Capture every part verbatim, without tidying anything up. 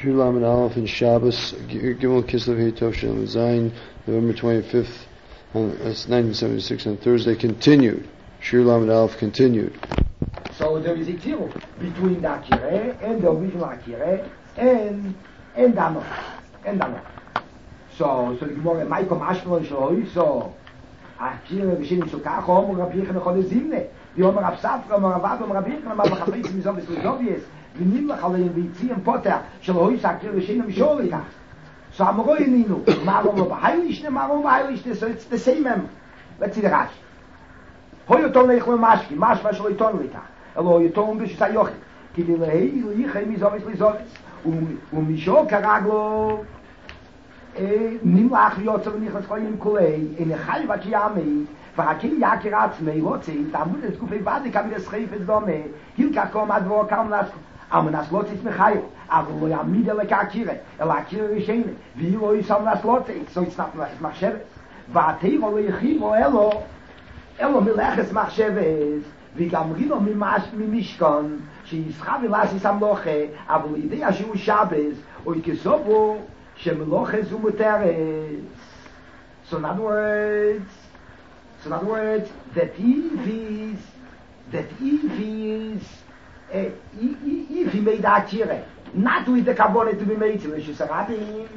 Shir Lamed Aleph and Shabbos, Gimel Kislev Hey Tov Shalom Zayin, November twenty-fifth, on, that's nineteen seventy-six on Thursday, continued. Shir Lamed Aleph continued. So there is a deal between the Akire and the original Akire and and Dano. And Dano. So, so the Gemara, Maiko Mashmalon Shloi, so Akire Vishin Sukach, Om Rabbi Yechon Chol Zimne, the Om Rav Safra, Om Rav Ad, Om Rabbi Yechon, Om Rav Chafetz, Mizov, Mizov, ונימ לך עליהם ויציאים פוטר שלא הוא יסקר לשינה משול לכך. So אמרו ינינו, מה אמרו בהיילישנה, מה אמרו בהיילישנה, so it's the same member. Let's see the Rashi. הוא יתון לך למשקי, משמע שלא יתון לכך. אלא הוא יתון בשביל היוחד. כדי להי ליחי מזובץ לזובץ. ומשול קרג לו, נימ לך להיות ונכנס חיים כולי, אין חי וקיימי, והכי יקר עצמי, לא צאים, תעמוד את גופי ועדי כמי לסחיפת דומה, הילקח קום הדבור קם לסקו. Aber das Lot ist mich heil. Aber wo ja mit der Kakire, der Kakire ist eine. Wie wo ist am das Lot? So ist nach was mach Sheves. Warte, wo ich hier wo elo. Elo mir lechs mach Sheves. Wie gamrino mi mach mi mishkan. Sie schab las is am loche, aber die Idee ist u Shabbos. Und gesobo, shem loche zu muteres. So in other words, so in other words, that Eve is, that Eve is Uh, if he made that Akire, not with the Kabbalah to be made to Rosh Hashanah,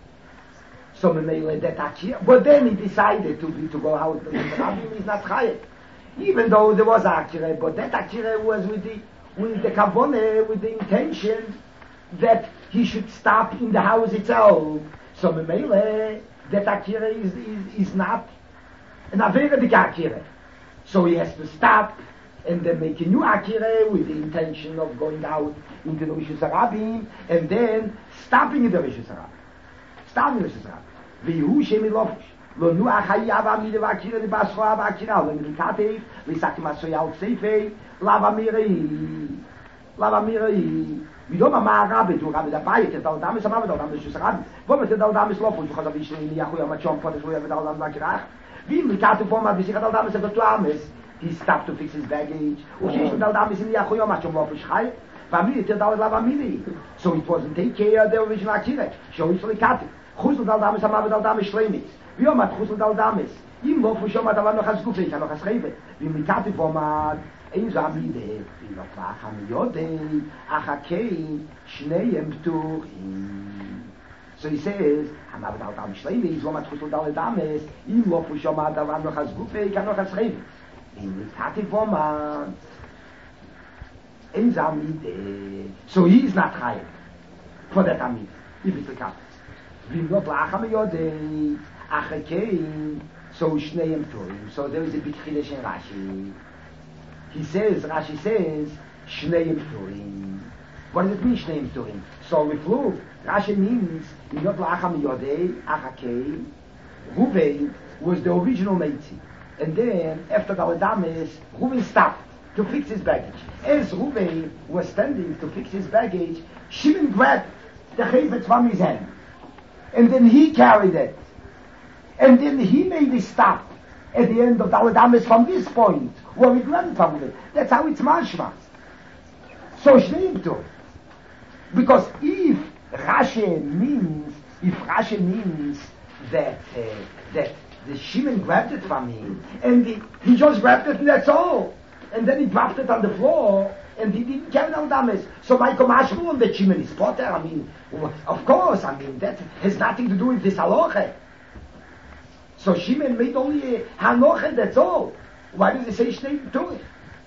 so we made that Akire, but then he decided to be, to go out, the Rabbim is not Chayet. Even though there was Akire, but that Akire was with the, with the Kabbalah, with the intention that he should stop in the house itself. So we made that Akire is, is, is not an Avera Akire. So he has to stop and then make a new Akire with the intention of going out into the Rosh Hashanah, and then stopping in the Rosh Hashanah. Stopping in the Rosh Hashanah. V'yu shemi lofush. Lo nu achayav amide v'akire de basroa v'akira. Lo nirikatev, l'isaki masoyal ksefei, lava mirei. Lava mirei. Vidom amar rabbi, tu rabbi dabei, te dal damis amar dal damis Rosh Hashanah. V'om te dal damis lofush, v'chad avishne in yachu yamachom, podes lo yav dal damis v'akirach. V'im nirikatev v'om avishne dal damis v'tu ames. He stopped to fix his baggage. So it wasn't take care of the original Akire. So it's like that. Chusel dal damis amav dal damis shleimis. V'yomat chusel dal damis. Im lo fu shomat avan noch has gufei, kann noch has schreiben. Wie mit Kati format, ein zamide, wie noch war ham yode, achakei, shneim ptuchim. So he says, amav dal damis shleimis, v'yomat chusel dal damis, im lo fu shomat avan noch has gufei, kann noch has schreiben. In the Tati format, in Zamide. So he is not high for that Amid, if it's the cat. Vim lo blacham yodei, achakei, so shneim turim. So there is a big chidesh in Rashi. He says, Rashi says, shneim turim. What does it mean, shneim turim? So if look, Rashi means, vim lo blacham yodei, achakei, Ruvei was the original Meitzi. And then, after the Adamis, Reuven stopped to fix his baggage. As Reuven was standing to fix his baggage, Shimon grabbed the Chayvetz from his hand. And then he carried it. And then he made a stop at the end of the Adamis from this point, where he grabbed from it. That's how it's mashma. So Shneim too. Because if Rashi means, if Rashi means that, uh, that the Shimon grabbed it from him, and he, he just grabbed it and that's all. And then he dropped it on the floor, and he didn't carry no dames. So Michael Mashmu and the Shimon is potter, I mean, of course, I mean, that has nothing to do with this haloche. So Shimon made only a haloche, that's all. Why does he say Shneim Turim?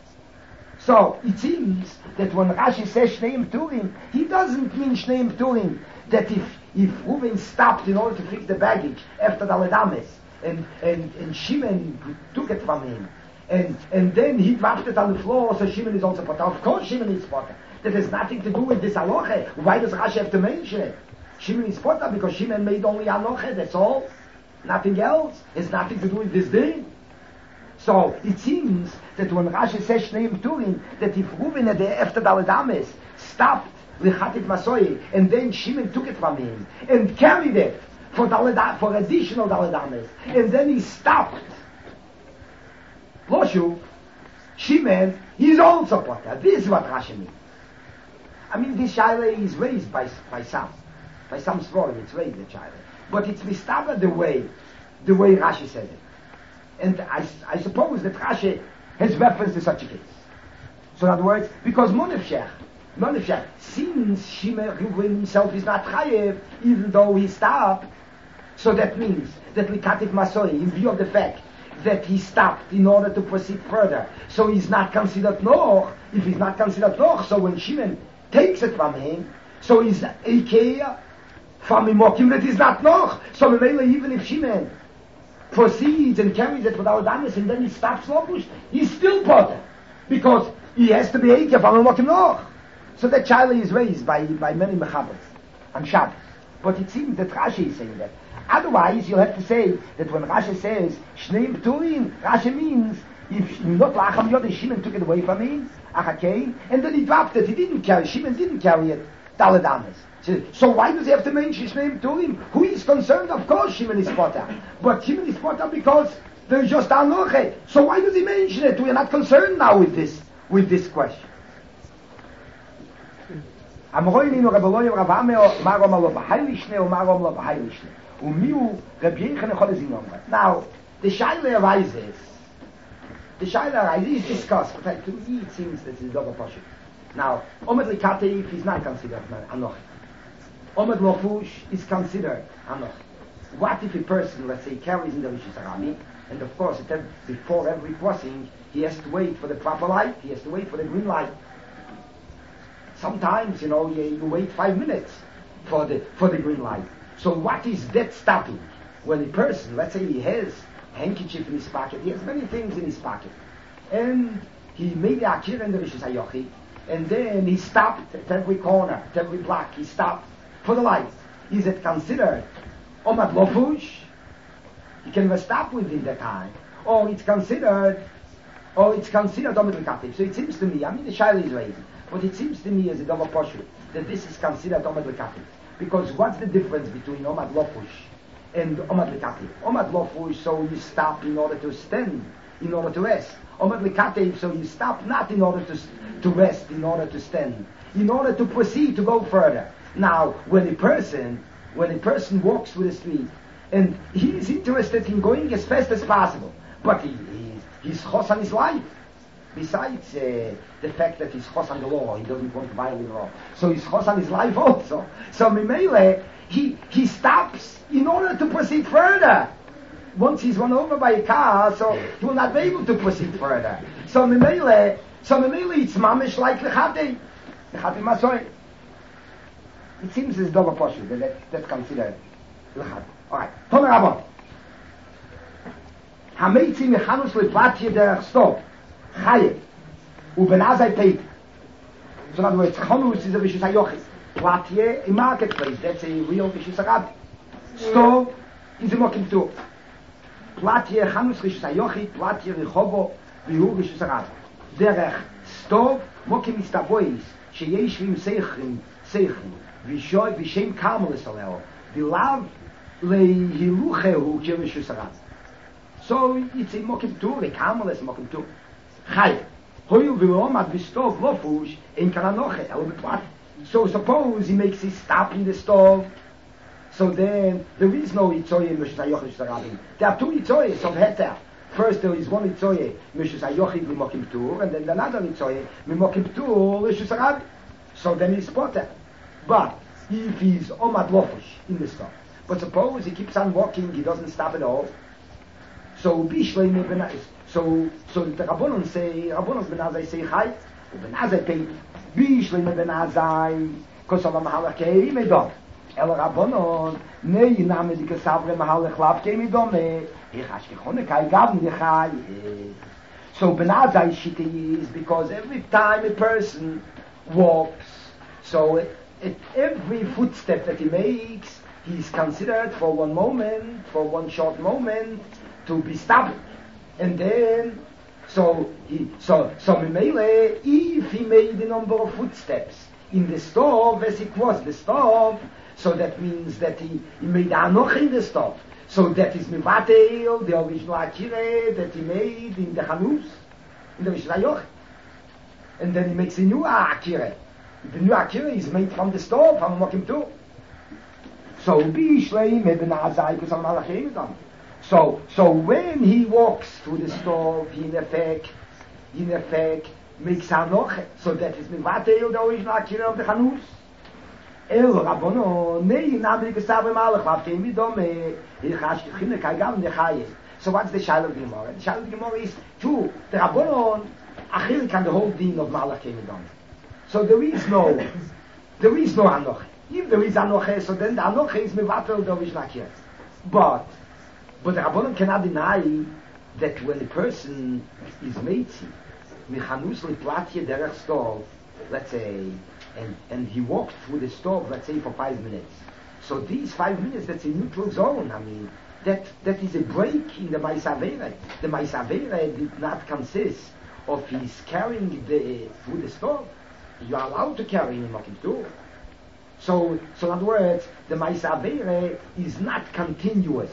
So it seems that when Rashi says Shneim Turim, he doesn't mean Shneim Turim, that if, if Reuven stopped in order to fix the baggage after the Ledames, And, and, and Shimon took it from him. And, and then he dropped it on the floor, so Shimon is also potter. Of course Shimon is potter. That has nothing to do with this haloche. Why does Rashi have to mention it? Shimon is potter because Shimon made only haloche, that's all. Nothing else. It has nothing to do with this thing. So it seems that when Rashi says Shneim Turim, that if Reuven at the after the Adames stopped Lichatit Masoye, and then Shimon took it from him, and carried it, for Daled, for additional Daledames, and then he stopped. Loshu, Shimon, he's also potter. This is what Rashi means. I mean, this shaila is raised by by some, by some svorim. It's raised the shaila, but it's mistaba the way, the way Rashi said it, and I, I suppose that Rashi has reference to such a case. So in other words, because Monefshech, Monefshech, since Shimon himself is not chayev, even though he stopped, so that means that Likatif Masoi, in view of the fact that he stopped in order to proceed further, so he's not considered Noch. If he's not considered Noch, so when Shimon takes it from him, so he's Eikeya from Imokim that is not Noch. So even if Shimon proceeds and carries it without Damas and then he stops Lopush, he's still Potter. Because he has to be Eikeya from Imokim Noch. So that child is raised by, by many Mechabbos on Shabbos. But it seems that Rashi is saying that. Otherwise, you'll have to say that when Rashi says Shnei Pturim, Rashi means if not Lacham Yod, Shimon took it away from him, Achakei, and then he dropped it. He didn't carry. Shimon didn't carry it. Daladamas. So, so why does he have to mention Shnei Pturim? Who is concerned? Of course, Shimon is Potter. But Shimon is Potter because there's just Anoche. So why does he mention it? We are not concerned now with this with this question. Amroini no Rabbeloyim Ravameo Marom Lo B'Hailishne or Marom Lo B'Hailishne. Umiu Rabbi Yechon Echol. Now the shaila arises. The shaila arises is discussed, but to me it seems that it's double portion. Now Omed Likateif is not considered Anoch. Omed Lofush is considered Anoch. What if a person, let's say, carries in the Rishis Harami, and of course every, before every crossing he has to wait for the proper light, he has to wait for the green light. Sometimes, you know, you, you wait five minutes for the for the green light. So what is that stopping? When a person, let's say he has a handkerchief in his pocket, he has many things in his pocket, and he made the Akira in the Rishis Hayochi, and then he stopped at every corner, at every block, he stopped for the light. Is it considered Omad Lofush? He can never stop within the time. Or it's considered, or it's considered Omad Likatif. So it seems to me, I mean the Shaila is raising, but it seems to me as a double poshu that this is considered Omad Likatif. Because what's the difference between Omad Lofush and Omad Likatif? Omad Lofush, so you stop in order to stand, in order to rest. Omad Likatif, so you stop not in order to to rest, in order to stand, in order to proceed, to go further. Now, when a person, when a person walks through the street, and he is interested in going as fast as possible, but he, he he's chos on his life. Besides uh, the fact that he's chos on the law, he doesn't want to violate the law. So he's chos on his life also. So Mimele, he he stops in order to proceed further. Once he's run over by a car, so he will not be able to proceed further. So Mimele, so Mimele, it's mamish like Lechate. Lechate Masoy. It seems as double portion that, that that's considered Lechate. Alright. Tomer Rabban. Hameitzi mechanus leplatje derech stov. Chayev. Ubenazai peit. So in other words, Chanus is a Rishis HaYochid. Platje, a marketplace. That's a real Rishis HaRabbi. Stov is a Mokim Tur. Platje, Chanus Rishis HaYochid. Platje, Rechovo, Vihu Rishis HaRabbi. Derech Stov, Mokim Istavois, Sheyeshvim Seichrim, Seichrim, Vishoy, Vishem Karmelis Aleo, Vilav, Lehiluchehu, Rishis HaRabbi. So it's a Mokim Tur, a Karmelis Mokim Tur. Chai. Hoyu v'omad v'stov lofush in kananoche el b'tlat. So suppose he makes his stop in the stove. So then there is no itzoye in Mishus HaYochid Shtarabim. There are two itzoyes of heter. First there is one itzoye Mishus HaYochid Mimokim Tur, and then another itzoye Mimokim Tur Mishus HaRabim. So then he's potter. But if he's omad lofush in the stove, but suppose he keeps on walking, he doesn't stop at all. So bishlei mebenais. So, so the Rabbanon say, Rabbanon benazai say chai, benazai pei, bishlei mebenazai, kosov amahalach kei medom. El Rabbanon, nei name di kesavre mahalach lav kei medom, ich hashkechone kai gavn di chai. So benazai shite is because every time a person walks, so at every footstep that he makes, he is considered for one moment, for one short moment, to be stopped. And then, so he, so so Mimele, if he made a number of footsteps in the stove as it was the stove, so that means that he, he made anoch in the stove. So that is Mivatel, the original Akire that he made in the Hanus, in the Rishis HaYochid. And then he makes a new Akire, The new Akira is made from the stove, from Mokim too. So, Bishleim Ibn Azai, because I'm Malachim. So, so when he walks through the stove, he in effect, in effect, makes Hanoch, so that is Mivateil, the original Akira of the Chanus. El Rabbono, Nei, Namri Gesabe Malach, Vavteim Vidome, Ilchash, Chine, Kaigam, Nechayim. So what's the Shiloh of the Gemara? The Shiloh of the Gemara is, two, the Rabbonon, Achil can the whole deen of Malachim Vidome. So there is no, there is no Hanoch. If there is Hanoch, so then the Hanoch is Mivateil, the original Akira. But, but the Rabbonon cannot deny that when a person is Meitzi, Mechanus Liplatje derech stove, let's say, and, and he walked through the stove, let's say, for five minutes. So these five minutes, that's a neutral zone. I mean, that that is a break in the Maisavere. The Maisavere did not consist of his carrying the through the stove. You are allowed to carry him up too. So, so in other words, the Maisavere is not continuous.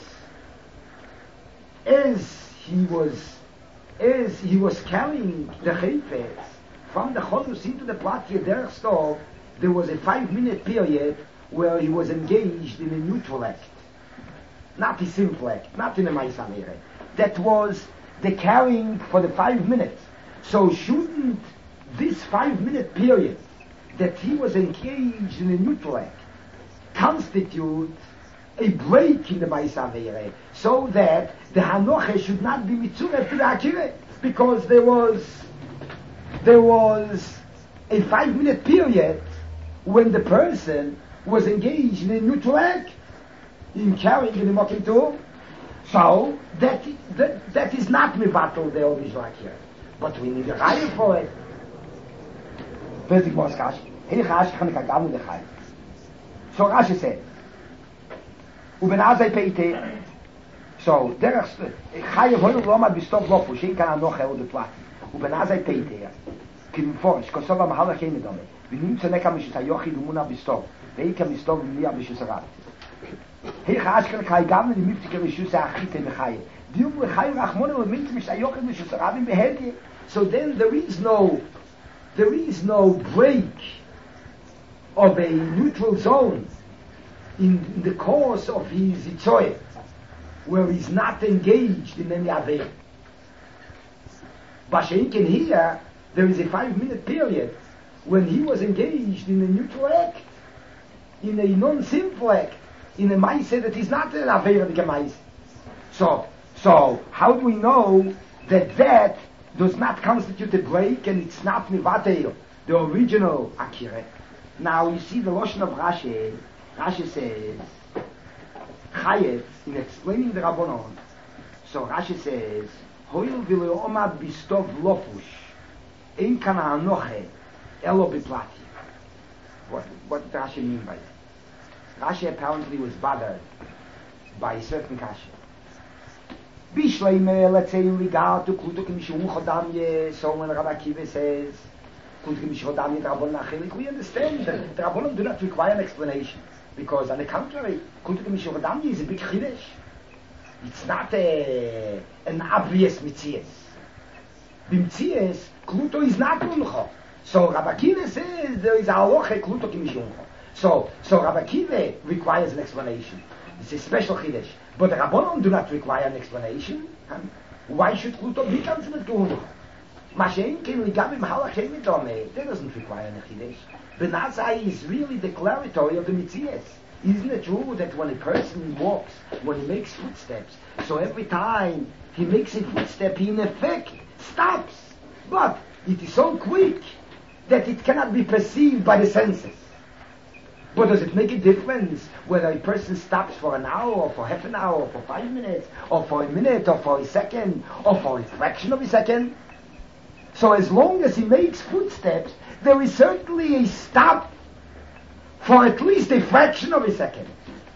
As he was, as he was carrying the Chayfetz from the Chodus into the Platje derech stove, there was a five-minute period where he was engaged in a neutral act. Not a simple act, not in a Maisavere. That was the carrying for the five minutes. So shouldn't this five-minute period that he was engaged in a neutral act constitute a break in the Maisavere, so that the Hanoche should not be mitzureh to the Akira, because there was there was a five-minute period when the person was engaged in a neutral act in carrying in the Mokim too. So that that that is not mivatal the original Akira, but we need a raya for it. First, it was Rashi. Hey, Rashi can I go with the Chai? So Rashi said, "Uben Azai Peite." So derech Chayev hoyel lomad b'stov lofu shein kan anoch el de plat. Uben Azai Peite. Kim forsh kosov amahalach ein medome. V'nim tzoneka mishit hayochid umuna b'stov. Veika b'stov v'miya b'shusarat. Hey, Rashi can I go with the miftik rishus ha'achite mechayev. Dium lechayev rachmonu v'mint mishit hayochid b'shusarat b'hedye. So then there is no there is no break of a neutral zone in, in the course of his Itzoyah, where he's not engaged in any Aveh. Basheinken here, there is a five-minute period when he was engaged in a neutral act, in a non-simple act, in a Maaseh that is not an Aveh of the Maaseh. So, so, how do we know that that does not constitute a break and it's not Mivateil, the original Akira? Now you see the Lashon of Rashi. Rashi says, Chayev, in explaining the Rabbanon, so Rashi says, Hoil v'lo omad b'stov lofush, ein kan ha'anoche, elo b'plati. What, what does Rashi mean by that? Rashi apparently was bothered by a certain kasha. Bishleime, let's say in regard to Klutuk Mishum Chodamye, so when Rabbi Akiva says, Klutuk Mishum Chodamye, the Rabbanon Achilik, we understand that the Rabbanon do not require an explanation. Because on the contrary, Klutuk Mishum Chodamye is a big Chidesh. It's not a, an obvious Mitzias. B'Mitzias, Kluto is not Uncho. So Rabbi Akiva says there is a halacha Klutuk Mishum. So, so Rabbi Akiva requires an explanation. It's a special Chidesh. But the Rabbanon do not require an explanation. Why should Kluto be considered Uncho? Mashen Ken Ligabim Halachem Midome, that doesn't require an Chidesh. Benazai is really declaratory of the Mitzias. Isn't it true that when a person walks, when he makes footsteps, so every time he makes a footstep, he in effect stops. But it is so quick that it cannot be perceived by the senses. But does it make a difference whether a person stops for an hour, or for half an hour, or for five minutes, or for a minute, or for a second, or for a fraction of a second? So as long as he makes footsteps, there is certainly a stop for at least a fraction of a second.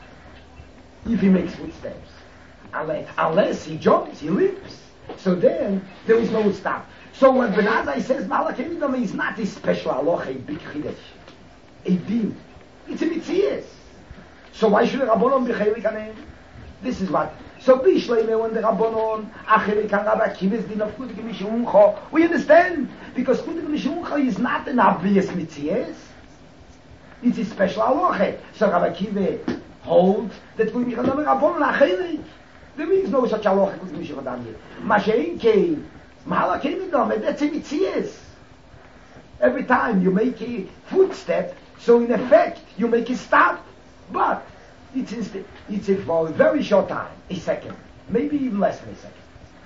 If he makes footsteps. Unless, unless he jumps, he leaps. So then, there is no stop. So what Ben Azai says, Malachim is not a special halacha, a big chidesh. A deal. It's a mitzias. So why should the Rabbanon be chelik aneim? This is what. So Bishleime, when the Rabbanon achelik an Rabbi Akiva's din of Klutik Mishum Uncho, we understand, because Klutik Mishum Uncho is not an obvious mitzias. It's a special halacha. So Rabbi Akiva holds that we can never Rabbanon achelik. There is no such halacha as Mishra Daniel. Mashein came, Mahala came in them, that's in Mitzias. Every time you make a footstep, so in effect you make a stop, but it's inst- it's a, for a very short time, a second, maybe even less than a second.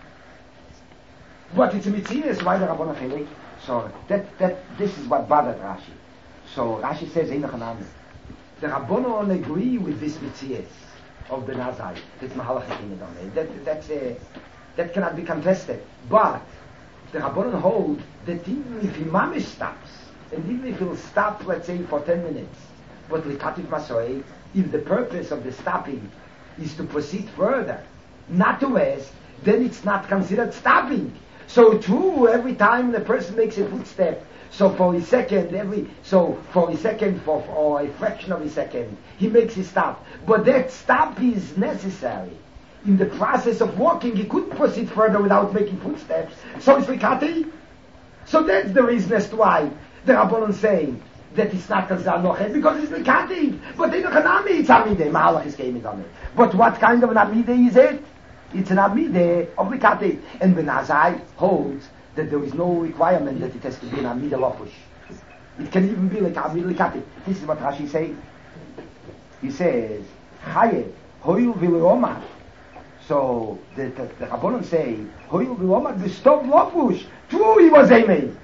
But it's a Mitzias, why the Rabbanon achelik? So that that this is what bothered Rashi. So Rashi says, the Rabbanon agree with this Mitzias of the Nazai. That's Mahalach Ekinidon. That that's a, that cannot be contested. But the Rabbanon hold that even if he mamish stops, and even if he'll stop, let's say, for ten minutes, but Likativ Masoei, if the purpose of the stopping is to proceed further, not to rest, then it's not considered stopping. So true, every time the person makes a footstep, so for a second, every so for a second, for or a fraction of a second, he makes a stop. But that stop is necessary. In the process of walking, he couldn't proceed further without making footsteps. So it's likati. So that's the reason as to why the Rabbanon say that it's not considered nochet, because it's likati. But in the Chanami, it's amideh. Mahalach is came on it. But what kind of an amideh is it? It's an amideh of likati. And Benazai holds that there is no requirement that it has to be an Amida Lofush. It can even be like Amida Likati. This is what Rashi says. He says, Chayev, Hoyul V'Leomar. So, the, the, the Rabbanon say, Hoyul V'Leomar, V'Stov Lofush. True, he was Eimei.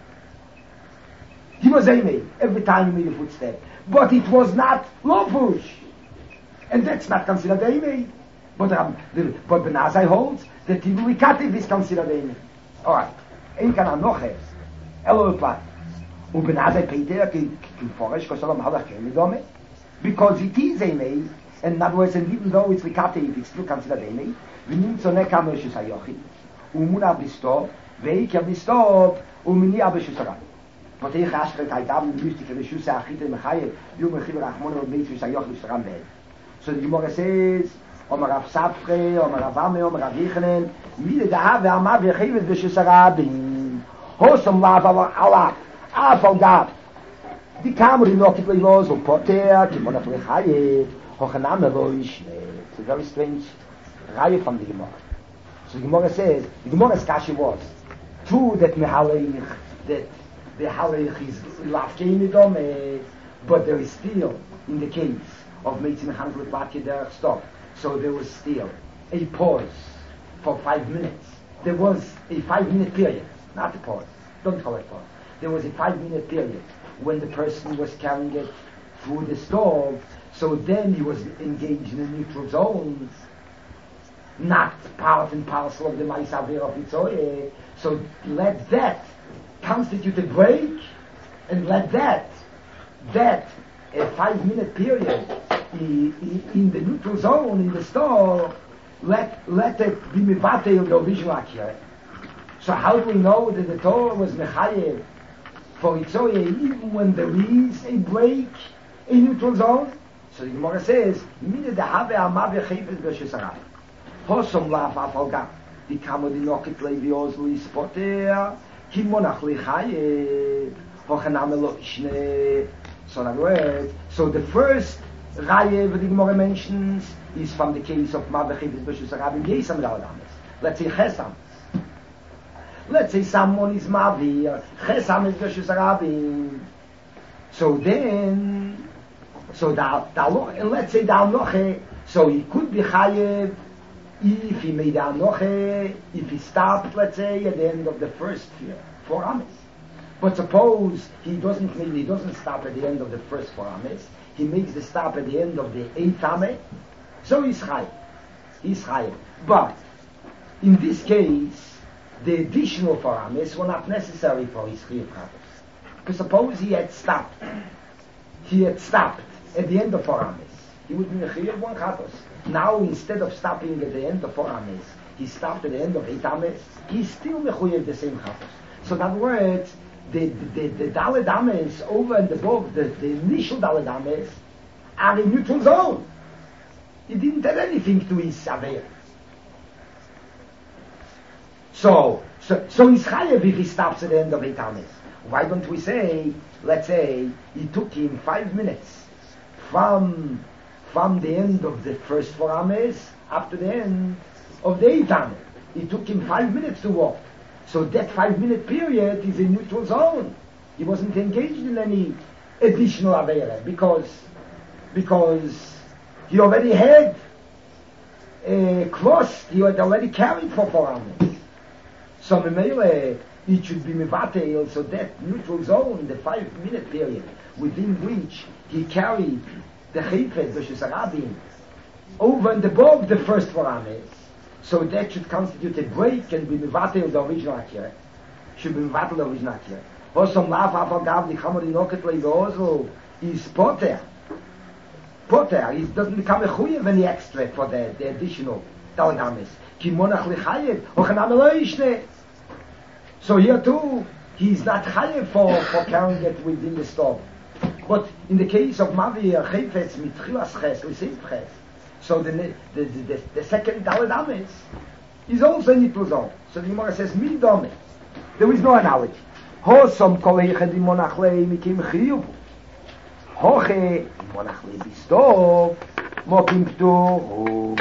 He was Eimei every time he made a footstep. But it was not Lofush. And that's not considered Eimei. But, um, the, but Benazai holds that even Likati is considered Eimei. Alright. Ein kan anoches elo plat u benazai peter ki forest kosalam halach kem dome because it is a may and in other words, and even though it's likate, if it's still considered a may, we need to nekam reshus hayochi u muna bistov veik bistov u mini abeshus haram but ich ashre kaidam mystic reshus hachite mechayev yom mechiv rachmon und mitzvus hayochi shram bed. So the Gemara says Omer Rav Safre, Omer Rav Ame, Omer Rav Yichanan, Mide Dahav Ve'amav Yechivet B'Shus HaRabim. Hosam Lav Alaf, Afal Gav. Die Kameri Nokit Leilos, und Poter, Kimonach Lechayev, Hochanam Eloish. It's a very strange Reihe from the Gemara. So the Gemara says, the Gemara's Kashi was, true that Mehalich, that the Halich is Lav Keimidom, but there is still, in the case of Meitzim Hanflet Bakeder, stop. So there was still a pause for five minutes. There was a five-minute period, not a pause. Don't call it pause. There was a five-minute period when the person was carrying it through the stove. So then he was engaged in a neutral zone, not part and parcel of the Ma'asaver of Itzoye. So let that constitute a break, and let that that a five-minute period in the neutral zone, in the store, let let it be mivate of the original akira. So how do we know that the Torah was mechayev for Itzoye even when there is a break, a neutral zone? So the Gemara says, Mide dehave amav yechefes b'shus haram. Hosom laf afalga. Di kamo di nokit levi ozli spoter, ki monach lechayev, hochanam elo ishne. So in other words, so the first Raye that the Gemara mentions is from the case of Mavechid B'Shus HaRabim Yesam Ra'adamis. Let's say Chesam. Let's say someone is Mavir, Chesam is B'Shus HaRabim. So then, so da, da, let's say da Anoche, so he could be Chayev if he made Anoche, if he stopped, let's say, at the end of the first year, four Amis. But suppose he doesn't he doesn't stop at the end of the first four Ames, he makes the stop at the end of the eighth Ame, so he's high. He's high. But in this case, the additional four Ames were not necessary for his Chiyuv Chatos. Because suppose he had stopped, he had stopped at the end of four Ames, he would be a Chiyuv one Chatos. Now instead of stopping at the end of four Ames, he stopped at the end of eight Ames, he's still Mechuyev the same Chatos. So in other words, the the the Daled Ames over and above the, the initial Daled Ames are in neutral zone. He didn't have anything to his Saver. So so so he's chayev if he stops at the end of eight Ames. Why don't we say, let's say, it took him five minutes from from the end of the first four ames up to the end of the eighth ame. It took him five minutes to walk. So that five minute period is a neutral zone. He wasn't engaged in any additional avera because because he already had uh, crossed, he had already carried for four ames. So Memele, it should be Mevatel, so that neutral zone, the five minute period within which he carried the Chayfet, the Shesarabim, over and above the first four ames, so that should constitute a break and be Mevatel the original Akira. Should be Mevatel the original Akira. Also, Maf Afagav, the Chamari Noket Leivozo, is Potter. Potter, he doesn't become a Chuyev any extra for the, the additional Daladamis. Kimonach Lechayev, Ochanam Eloishne. So here too, he's not Chayev for, for carrying it within the stove. But in the case of Mavi Chayfetz mit Chilas Ches, L'Seif Ches, so the, the, the, the, the second Daladamis is also in Yitluzon. So the Gemara says, Midome. There is no analogy. Hosom kol heichad imonach lei mikim chiyuv. Hoche imonach lei bistov mokim ptur.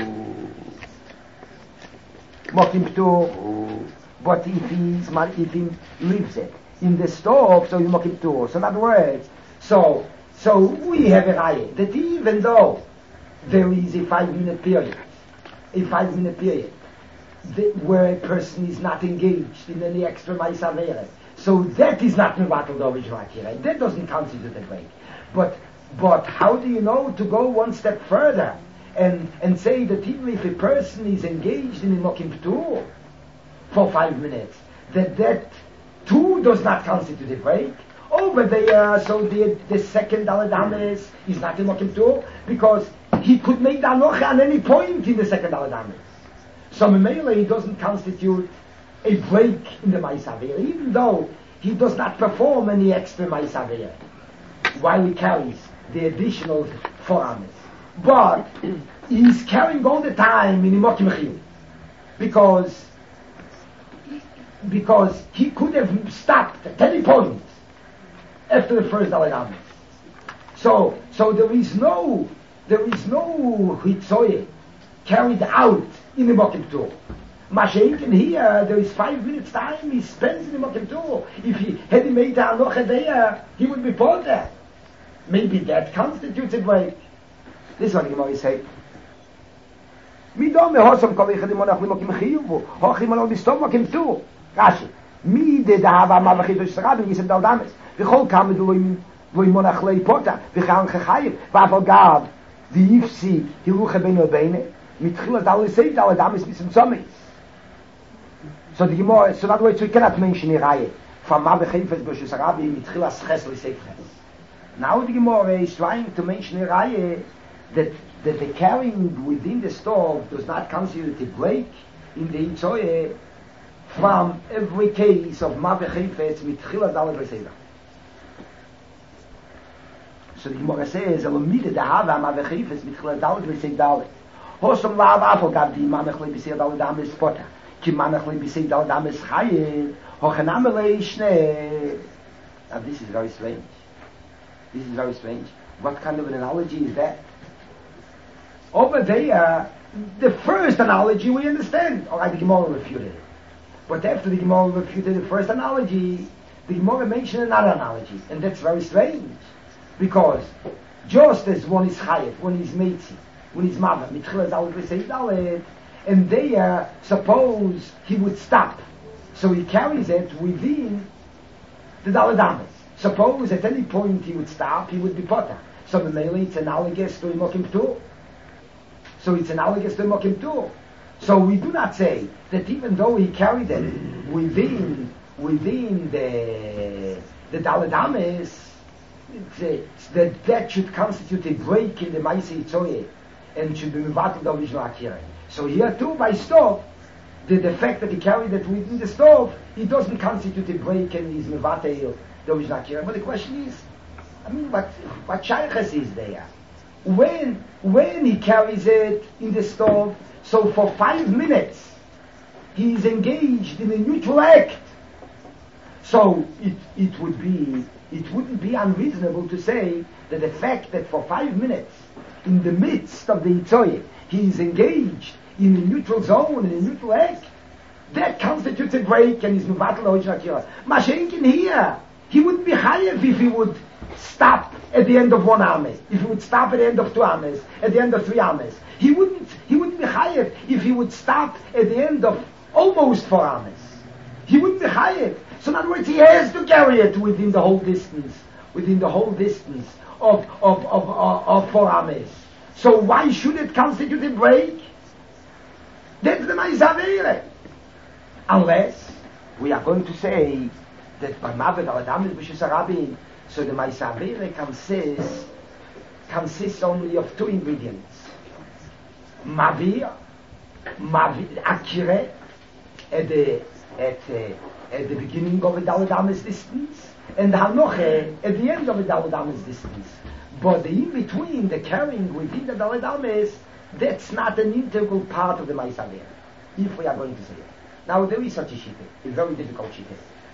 Mokim ptur. But if he's if he leaves it in the stove, so you mokim ptur. So in other words, so so we have a raya that even though there is a five minute period, a five minute period, the, where a person is not engaged in any extra ma'aseh, so that is not mevatel the original akira. That doesn't constitute a break. But but how do you know to go one step further and and say that even if a person is engaged in a mokim ptur for five minutes, that that too does not constitute a break? Over there, so the the second daladamis is not a mokim ptur because he could make the alocha at any point in the second daladamis. So Memele, he doesn't constitute a break in the Ma'aseh, even though he does not perform any extra Ma'aseh while he carries the additional four ames. But he's carrying all the time in Imokim Chiyuv because because he could have stopped at any point after the first Daled Ames. So so there is no there is no Hitzoye carried out in the Mokim Ptur. Mashenkin here, there is five minutes time he spends in the Mokim Ptur. If he had he made the Alocha there, he would be put there. Maybe that constitutes a break. This is what the Gemara is saying. Midom mehosam kol echad imonach limokim chiyuvu, hochim alol bistom mokim ptur. Rashi. Mi de dahava mavachid v'shrabim yisem dal dames. V'chol kam edu lo imonach lei pota, v'chan chachayiv, v'afal gav, v'yifsi, hiluche beno bene, mitchilat al esei dal dames bisem zomis. So the Gemara, so in other words, we cannot mention a raya from mavachid v'shrabim mitchilas ches l'sei ches. Now the Gemara is trying to mention a raya that that the carrying within the stove does not constitute a break in the Itzoye from every case of Maveh Chayfetz mit Chilas Dalet V'Seidah. So the Gemara says, Elomide the Hava Maveh Chayfetz mit Chilas Dalet V'Seidah. Hosom Lav Afol Gav Di Manach Lei B'Seidah Dalet Ames Pota Ki Manach Lei B'Seidah Dalet Ames Chayev Hochanam Elei Shnei. Now this is very strange. This is very strange. What kind of an analogy is that? Over there, the first analogy we understand. All right, the Gemara refuted it. But after the Gemara refuted the first analogy, the Gemara mentioned another analogy. And that's very strange. Because just as one is Chayev, one is Meitzi, one is Mava, Mitchilas Dalet V'Sei Dalet, and there, suppose he would stop. So he carries it within the Dalet Ames. Suppose at any point he would stop, he would be potter. So the Mele, it's analogous to Mokim Ptur. So it's analogous to Mokim Ptur. So we do not say that even though he carried it within within the the Dalet Ames, that that should constitute a break in the Maaseh Itzoye and should be Mevatel the original Akira. So here too, by stove, the, the fact that he carried it within the stove, it doesn't constitute a break and he's Mevatel the original Akira. But the question is, I mean, what what shaykhs is there? When when he carries it in the stove, so for five minutes he is engaged in a neutral act. So it, it would be, it wouldn't be unreasonable to say that the fact that for five minutes, in the midst of the Itzoye, he is engaged in a neutral zone, in a neutral act, that constitutes a break and is Mevatel Ha'Oichin Akira. Mashenkin here, he wouldn't be chayev if he would stop at the end of one ames, if he would stop at the end of two ames, at the end of three ames. He wouldn't, he wouldn't be chayev if he would stop at the end of almost four ames. He wouldn't be chayev. So in other words, he has to carry it within the whole distance, within the whole distance of, of, of, of, of four ames. So why should it constitute a break? That's the Ma'aseh. Unless we are going to say that by Mavet al Adam is B'Shus HaRabim, so the Ma'aseh consists, consists only of two ingredients. Mavir, Mavir, Akire, at the, at, uh, at the beginning of the Daled Ames distance, and Hanoche at the end of the Daled Ames distance. But the in-between, the carrying within the Daled Ames, that's not an integral part of the Ma'aseh, if we are going to say it. Now there is such a shite, a very difficult shite.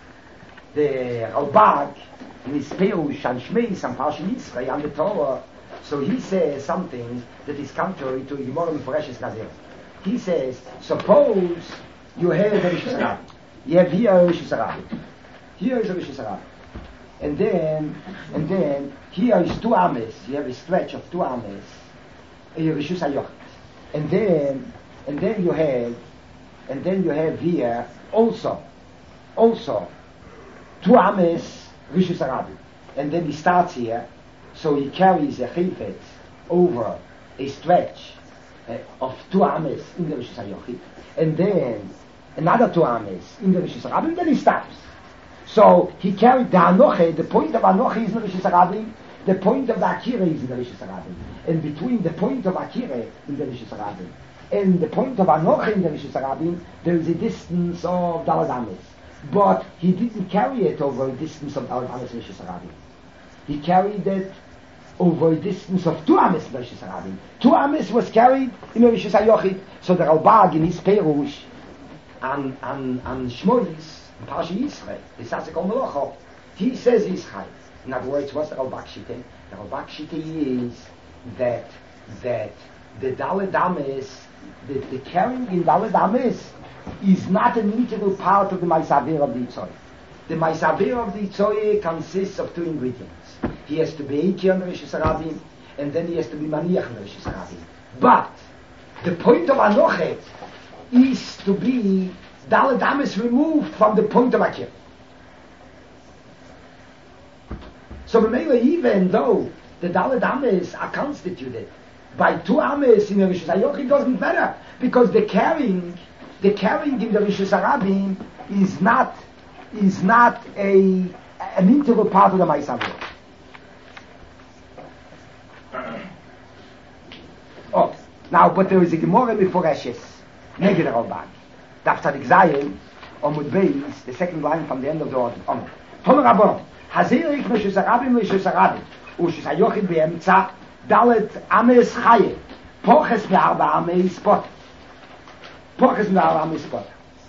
The Ralbag, in his Perush and Shmeis and Parshim Yisrael and the Torah, so he says something that is contrary to Gemara Meforeshes Nazir. He says, suppose you have a Rishus HaRabim. You have here a Rishus HaRabim. Here is a Rishus HaRabim. And then, and then, here is two ames. You have a stretch of two ames. A Rishus HaYochid. And then, and then you have, and then you have here also, also, two ames Rishus HaRabim. And then he starts here, so he carries a chayfetz over a stretch uh, of two ames in the Rishus HaYochid. And then another two ames in the Rishus HaRabim, and then he stops. So he carried the Anoche, the point of Anoche is in the Rishus HaRabim, the point of the Akira is in the Rishus HaRabim. And between the point of Akira in the Rishus HaRabim and the point of Anoche in the Rishus HaRabim, there is a distance of Daled Ames. But he didn't carry it over a distance of Daled Ames in Rishus HaRabim. He carried it over a distance of two Ames in the Rishus HaRabim. Two Ames was carried in the Rishus HaYochid. So the Ralbag in his Perush and, and, and Shmoyis, Parshi Yisrael, the Sasek Melocho, he says he's high. In other words, what's the Ralbag Shite? The Ralbag Shite is that that the Daled Ames, the, the carrying in Daled Ames is not an integral part of the Ma'aseh of the Itzoye. The Ma'aseh of the Itzoye consists of two ingredients. He has to be Eikir in the Rishus HaRabim, and then he has to be Maniach in the Rishus HaRabim. But the point of Anoche is to be Daled Ames removed from the point of Akir. So even though the Daled Ames are constituted by two Ames in the Rishus HaYochid, doesn't matter, because the carrying, the carrying in the Rishus HaRabim is not is not a an integral part of the Ma'aseh. Oh, now, but there is a Gemara Meforeshes, Neged Ralbag. Daf Tzadik Zayin, Omud Beis, the second line from the end of the order. Omud. Tomer Rabon, Hazirik Rishus HaRabim Rishus HaRabim, U'Rishus HaYochid Be'emtza, Dalet Ames Chaye, Poches Me'arba Ames Spot. Poches Me'arba Ames Spot.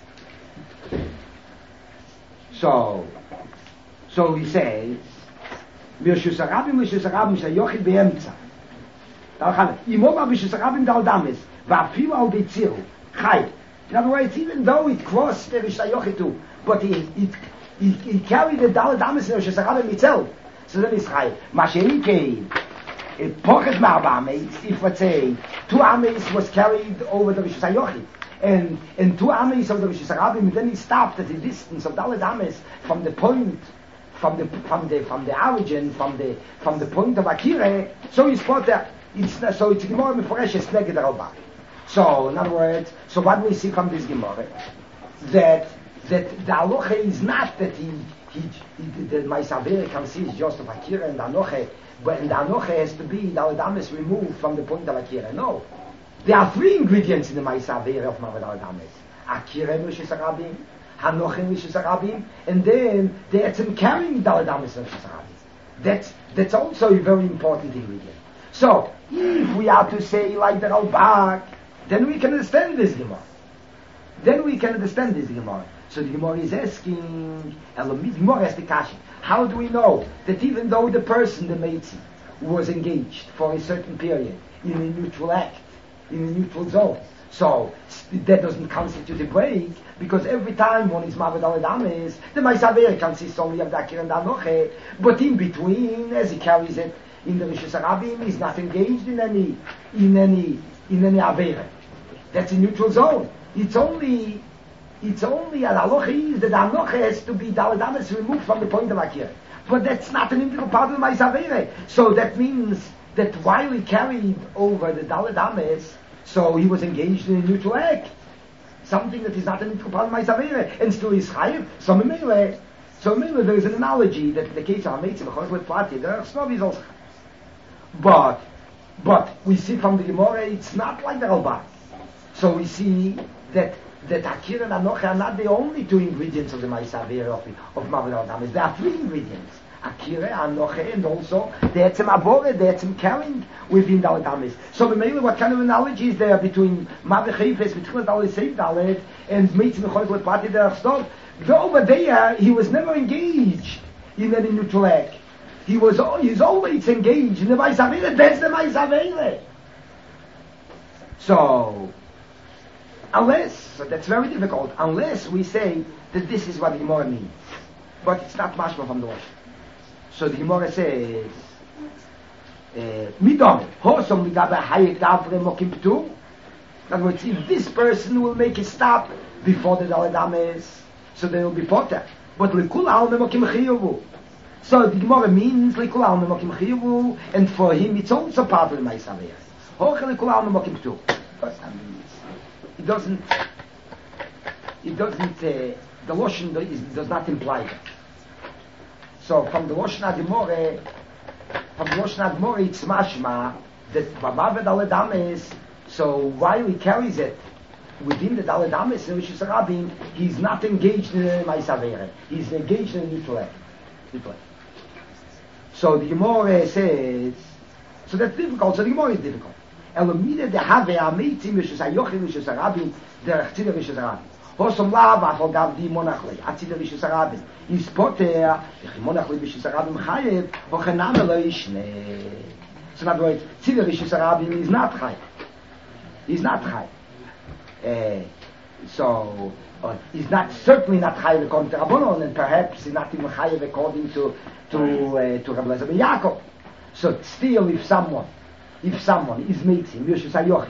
So, so he says, Rishus HaRabim Rishus HaRabim Shayochid Be'emtza. Imova Rishus HaRabim Daled Ames, Va'afilu al Deitziru, Chaye. In other words, even though it crossed the Rishus HaYochid too, but he, it, he, he carried the Daled Ames in Rishus HaRabim itself. So then it's Chaye. Mashen came, a pocket Ma'arba Ames, if let's say, two Ames was carried over the Rishus HaYochid. And, and two Ames of the Rishus HaRabim, and then he stopped at the distance of Daled Ames from the point, from the, from the, from the origin, from the, from the point of Akira. So he spot there. It's, so it's Gemara Meforeshes Neged Ralbag. So, in other words, so what do we see from this Gemara? That, that the Aloche is not that he, he, he the Ma'aseh consists just of Akira and the Anoche, but the Anoche has to be, the Daled Ames removed from the point of Akira. No. There are three ingredients in the Ma'aseh of Daled Ames. Akira in Rishus HaRabim, Hanoch in Rishus HaRabim, and then the Etzem carrying Daled Ames in Rishus HaRabim. That's, that's also a very important ingredient. So, if we are to say like the Ralbag, then we can understand this Gemara. Then we can understand this Gemara. So the Gemara is asking, the Gemara has the question, how do we know that even though the person, the Meitzi, was engaged for a certain period in a neutral act, in a neutral zone, so that doesn't constitute a break, because every time one is Maved al Adamis, the Maisaver consists only of the Akir and the Anoche, but in between, as he carries it in the Rishus Harabim, he's not engaged in any, in any, in any Avera. That's a neutral zone. It's only, it's only an Aloche is that the Anoche has to be, the Adamis removed from the point of Akir. But that's not an integral part of the Maisaver. So that means that while he carried over the Daled Ames, so he was engaged in a neutral act, something that is not an integral part of Ma'asavere, and still is chayiv. So Mimele, so Mimele, there is an analogy that in the case of Hametzim, Chorek Plati, there are Snov is also. But, but we see from the Gemara, it's not like the Ralbaz. So we see that that Akir and Anoche are not the only two ingredients of the Ma'asavere of of Maved al Adamis. There are three ingredients. Akira, Anoche, and also the Etzem Abore, the Etzem carrying within the Adamis. So mainly what kind of analogy is there between Maveh Chayfes, between Dalet Seif Dalet, and Mitzvah Mecholik with Pati Derech Stov? Over there, he was never engaged in any neutral act. He was, he's always engaged in the Ma'asavere. That's the Ma'asavere. So, unless, so that's very difficult, unless we say that this is what the Gemara means. But it's not mashma from the Rosh. So the Gemara says, Midom, Hosom Ligabe Hayek Davre Mokim Ptur. In other words, if this person will make a stop before the Daled Ames, so they will be potter. But Likul Alme Mokim Chiyuvu. So the Gemara means Likul Alme Mokim Chiyuvu, and for him it's also part of the Ma'asavere. Hoch Likul Alme Mokim Ptur. It doesn't, it doesn't, uh, the Loshen does not imply that. So from the Loshen HaGemore, from the Loshen HaGemore, it's mashma that B'Maved al Adamis, so while he carries it within the Daled Ames in Rishus Harabim, he's not engaged in the Ma'asavere. He's engaged in the neutral act. So the Gemara says, so that's difficult. So the Gemara is difficult. Elamide de have Ameitzim Rishus Hayochim Rishus Harabim derech Tzidar Rishus Harabim. Hosom lava for gav di monachle atzidar Rishus Harabim. Is poter the monachle Rishus Harabim chayev or chename lo yishne. So in other words, Tzidar Rishus Harabim is not chayev. He's not chayev. Uh, so uh, he's not certainly not chayev according to Rabbanon, and perhaps he's not even chayev according to to uh, to Rabbi Elazar ben Yaakov. So still, if someone if someone is making Rishus Hayochim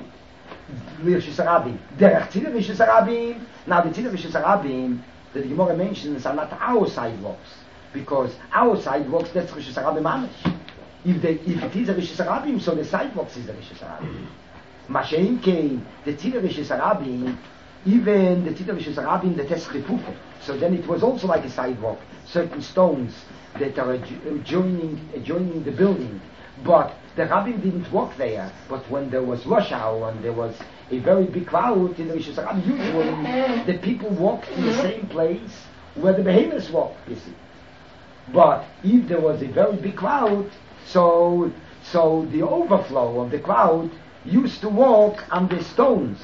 Rishus Harabim derech Tzidar Rishus Harabim, now the Tzidar Rishus Harabim that the Gemara mentions are not our sidewalks, because our sidewalks, that's Rishus Harabim Mamish. If they, if it is a Rishus Harabim, so the sidewalks is a Rishus Harabim. Mashein came the Tzidar Rishus Harabim, even the Tzidar Rishus Harabim that has Chifufe. So then it was also like a sidewalk, certain stones that are adjoining, adjoining the building. But the Rabbim didn't walk there. But when there was Rosh Hashanah and there was a very big crowd in the Rishus Harabim, usually the people walked in the same place where the behemoths walked, you see. But if there was a very big crowd, so so the overflow of the crowd used to walk on the stones,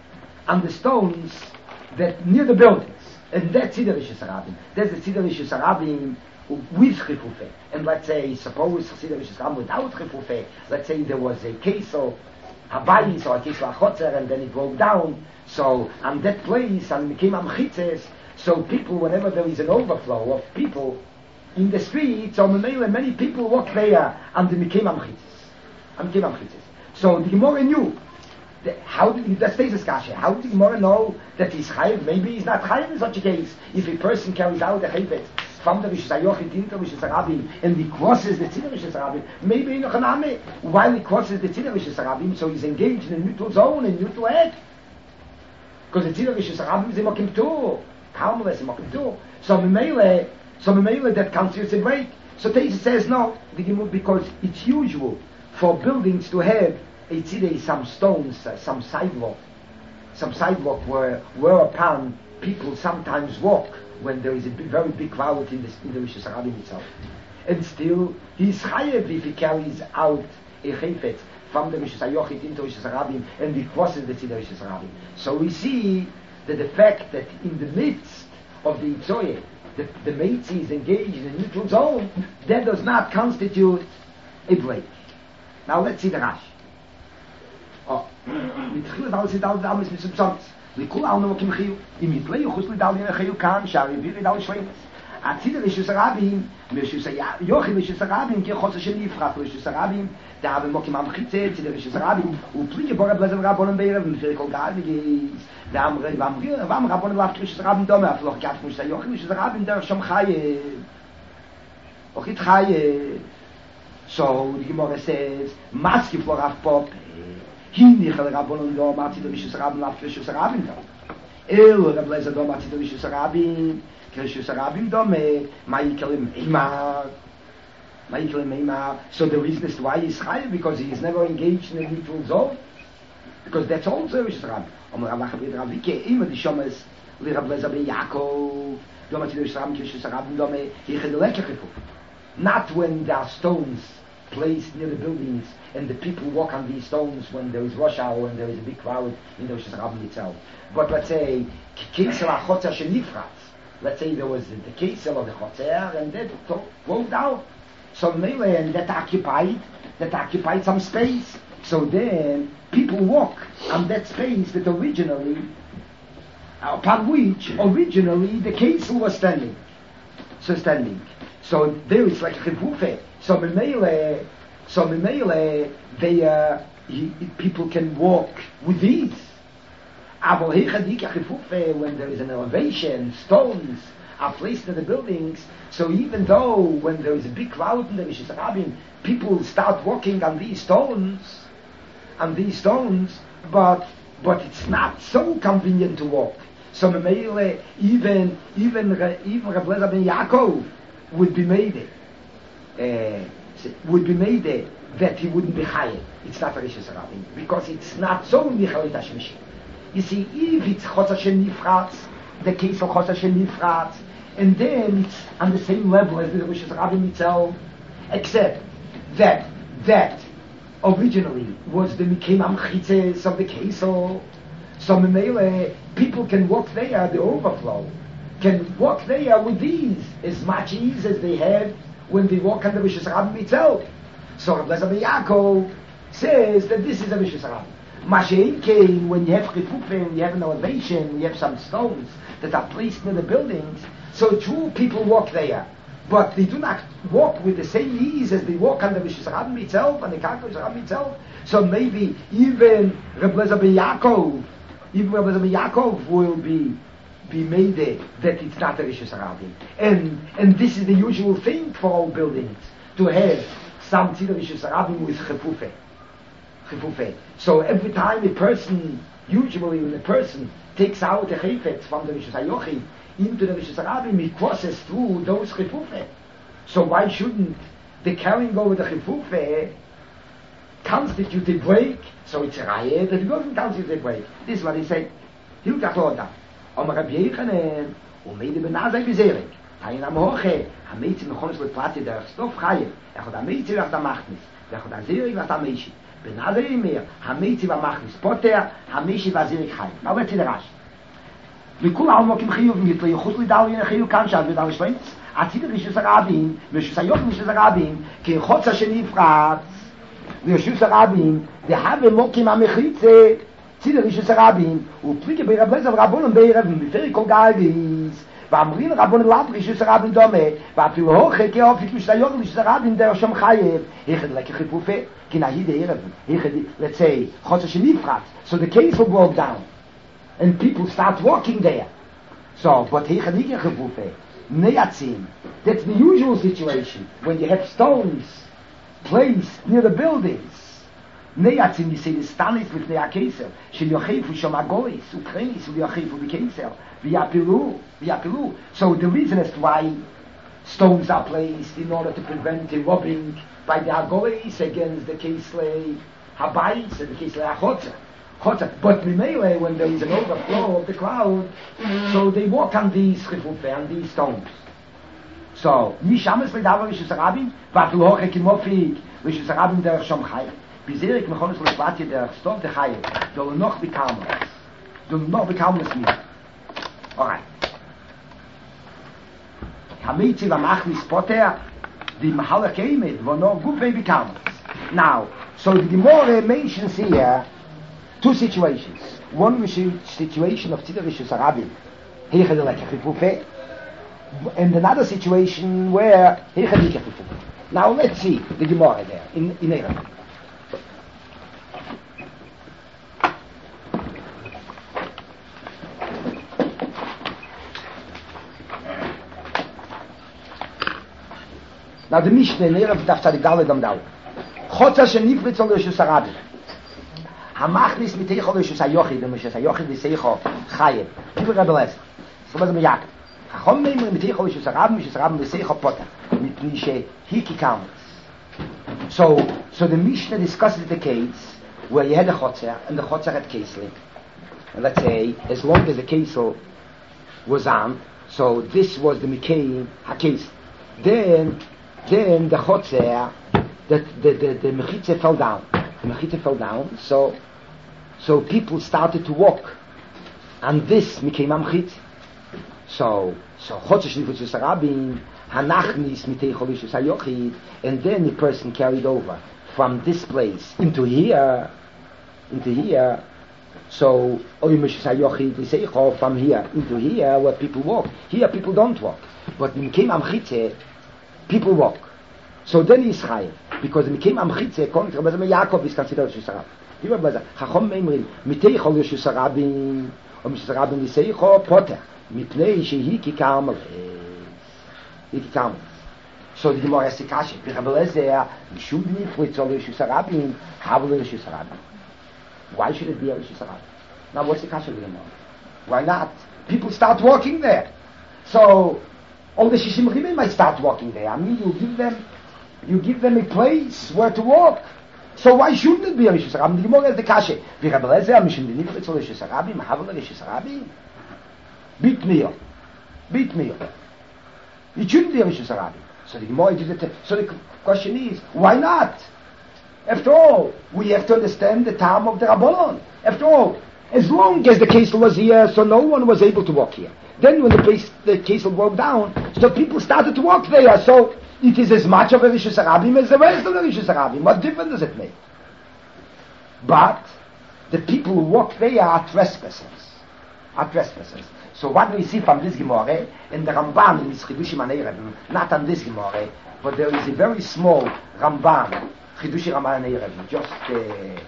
on the stones that near the buildings. And that's Tzidar Rishus Harabim. That's the Tzidar Rishus Harabim with Chifufe. And let's say, suppose Tzidar Rishus Harabim without Chifufe, let's say there was a case of Habayis or a case of Achotzer, and then it broke down. So on that place, and became Amchitzes, so people, whenever there is an overflow of people in the streets, or many people walk there, and they became Amchitzes. And became Amchitzes. So the Gemara knew. The, how did that stays as kasha? How did the Gemara know that he's chayiv? Maybe he's not chayiv in such a case. If a person carries out the chayvet from the Rishus Hayochim into Rishus Harabim and he crosses the Tzidar Rishus Harabim, maybe in a chaname, while he crosses the Tzidar Rishus Harabim, so he's engaged in a neutral zone, in a neutral act. Because the Tzidar Rishus Harabim is a mokim tu, harmless, a mokim tu. So memele, so memele that constitutes a break. So Teisa says no, because it's usual for buildings to have a tzidei, some stones, uh, some sidewalk, some sidewalk where whereupon people sometimes walk when there is a big, very big crowd in the in the Rishus Harabim itself. And still, he's chayev if he carries out a chayfetz from the Rishus Hayochim into Rishus Harabim and he crosses the tzidei Rishus Harabim. So we see that the fact that in the midst of the Itzoye, the, the Meitzi is engaged in a neutral zone, that does not constitute a break. Now let's see the Rash. Oh, מתחיל לדל סידל דל מסמיס ובסומץ. לכול אלנו מקים חיו. אם יתלה יוחוס לדל ין חיו כאן, שערי ביר לדל שלמס. הצידר לשוס הרבים, לשוס יוכי לשוס הרבים, כי חוסר שנפרח לשוס הרבים, da haben wir mockim am Chitze, zu der Risches Rabin, und Plige Bora Blasen Rabbonen Beire, und für die Kolgardigis, da haben wir, wir haben Rabbonen Laft Risches Rabin Dome, aber noch gab es nicht, Jochim Risches Rabin, der schon Chaye, auch it Chaye, so, die Gemorre says, Maski Flor auf Pop, hin ich el Rabbonen Dome, hat sie der Risches Rabin Laft Risches Rabin Dome, El Rablasen Dome, hat sie der Risches Rabin, Risches Rabin Dome, Maikelim Eimar, so the reason is why he's high, because he is never engaged in a neutral zone. Because that's also Rish Rabbi. Omer Rabbi Rabbi Rabbi immer die Shomes li Rabbi Lezer ben Yaakov. Doma tzid Rish Rabbi Rish Rabbi Dome yichid lekech ifuf. Not when there are stones placed near the buildings and the people walk on these stones when there is rush hour and there is a big crowd in the Rish Rabbi itself. But let's say Kesel HaChotzer Shenifratz. Let's say there was the Kesel of the Chotzer and that flowed out. So and that occupied, that occupied some space. So then people walk on that space that originally, upon which originally the castle was standing. So standing. So there is like a chifufe. So Memele, so Memele, they uh, he, people can walk with ease. Aber when there is an elevation, stones are placed in the buildings, so even though when there is a big crowd in the Rishis Rabin, people start walking on these stones, on these stones, but but it's not so convenient to walk. So even even even Rabbi Lezer ben Yaakov would be made uh, would be made that he wouldn't be higher. It's not a Rishis Rabin because it's not so Michalit Hashmishi. You see, if it's Chotzer Shenifratz, the case of Chotzer Shenifratz, and then it's on the same level as the Rosh Hashanah itself, except that that originally was the Mikem Amchitzes of the Kesel. So Memele, people can walk there, the overflow, can walk there with ease, as much ease as they had when they walk on the Rosh Hashanah itself. So Rabbi Lezer ben Yaakov says that this is a Rosh Hashanah. Mashein came when you have chifufim, you have an elevation, you have some stones that are placed near the buildings. So true, people walk there, but they do not walk with the same ease as they walk on the Rosh Hashanah itself and the Karka Rosh Hashanah itself. So maybe even Rabbi Lezer ben Yaakov, even Rabbi Lezer ben Yaakov will be be made there that it's not a Rosh Hashanah. And and this is the usual thing for all buildings to have some tzid Rosh Hashanah with chifufim. So every time a person, usually when a person takes out a chayfetz from the Rishus HaYochid into the Rishus HaRabim, he crosses through those chifufe. So why shouldn't the carrying over the chifufe constitute a break? So it's a rayet that it doesn't constitute a break. This is what he said. Hilkach loda. Om Rabbi Yechanan, umeide benazai bezerik. Tayin am hoche, ha-meitzi mechonis leplatzi derech stof chayim. Echot ha-meitzi vach da machnis. Echot ha-zerik vach da meishi. Benazai mehr, ha-meitzi vach machnis poter, ha-meishi vach zerik chayim. Now let's see the Rash. Mikul al-mokim chiyuv mitlo, yichut lidal yin chiyuv kanshad vidal shleitz. Atzid Rishus HaRabim, Rishus HaYochim Rishus HaRabim, ki chotza shenifratz, Rishus HaRabim, dehave mokim ha-mechitze, Tzid Rishus HaRabim, uplike bei Rabbi Lezer Rabbonen Be'erev, biferi kol galgis, ואמרים רבון לאט רישוס הרבים דומה ואפילו הוכי כי אופי כמו שתיוק רישוס הרבים דרך שם חייב היכד לקי חיפופה כי נהיד הערב היכד, let's say, חוצה שנפרץ so the case will broke down and people start walking there so, but היכד ניקי חיפופה נייצים, that's the usual situation when you have stones placed near the buildings נייצים, you say the stanis לפני הקיסר של יוחיפו שם הגויס וקרניס ויוחיפו בקיסר V'yapilu, v'yapilu. So the reason as to why stones are placed in order to prevent the robbing by the Agois against the Keslei Habayis and the Keslei Achotza. Chotza. But Mimele, when there is an overflow of the crowd, so they walk on these chifufe, on these stones. So, Mishamas Ledavar Rishus HaRabim, v'apilu hoche kimofik Rishus HaRabim derech Shom Chayim. Bizerik mechonis l'platya derech Stov de Chayim. They'll not become us. They'll not become us me. All right. Hamitzi v'machlis poter, the Mahalach Eimed, v'no gufei becomes. Now, so the Gemara mentions here two situations. One situation of Tzidar Rishus Harabim, Heichad Lekach V'Pufeh, and another situation where Heichad Lekach V'Pufeh. Now let's see the Gemara there in in Erev. Now the Mishnah in Erev Daf Tzadik Daled Am Dal. Chotza shenifritz ol Rishus Harabim. Hamachnis miteicho Rishus Hayochid, and Rishus Hayochid v'seicho Chayev. People Rebbe Lezer. So what's the Yaakov? Chachom meimer miteicho Rishus Harabim, Rishus Harabim v'seicho Poter. Mitni shehiki counts. So, so the Mishnah discusses the case where you had a chotzer and the chotzer had kesel. And let's say, as long as the kesel was on, so this was the Mikei HaKesel. Then, then the chotzer, the the the, the mechitze fell down. The mechitze fell down. So, so people started to walk, and this became a mechitze. So, so chotzer shnifutz Harabim. Hanachnis miteicho Rishus Hayochid, and then the person carried over from this place into here, into here. So Oy Rishus Hayochid v'seicho from here into here where people walk. Here people don't walk, but in Mikem Amchitze people walk. So then he's chayav because in Mikem Amchitze according to Rabbi Yaakov is considered Rishus Harabim. He was like Chacham meimrim miteicho Rishus Harabim or Rishus Harabim v'seicho poter mipnei shehi kikam. So the Gemara has to catch it. Rabbi Lezer, you shouldn't need with all Rishus Harabim, have a Rishus Harabim. Why should it be a Rishus Harabim? Now what's the catch of the Gemara? Why not? People start walking there. So all the Shishim Ribim might start walking there. I mean, you give them, you give them a place where to walk. So why shouldn't it be a Rishus Harabim? The Gemara has the catch it. Rabbi Lezer, you shouldn't need with all Rishus Harabim, have a Rishus Harabim. Beat me up. Beat me up. It shouldn't be a Rishus Harabim. So the Gemara did it. So the question is, why not? After all, we have to understand the time of the Rabbanon. After all, as long as the Kesel was here, so no one was able to walk here. Then when the place, the Kesel broke down, so people started to walk there. So it is as much of a Rishus Harabim as the rest of the Rishus Harabim. What difference does it make? But the people who walk there are trespassers. Are trespassers. So what we see from this Gemara, and the Ramban in Chidushim HaNeirevim, not on this Gemara, but there is a very small Ramban, Chidushim HaNeirevim, just uh,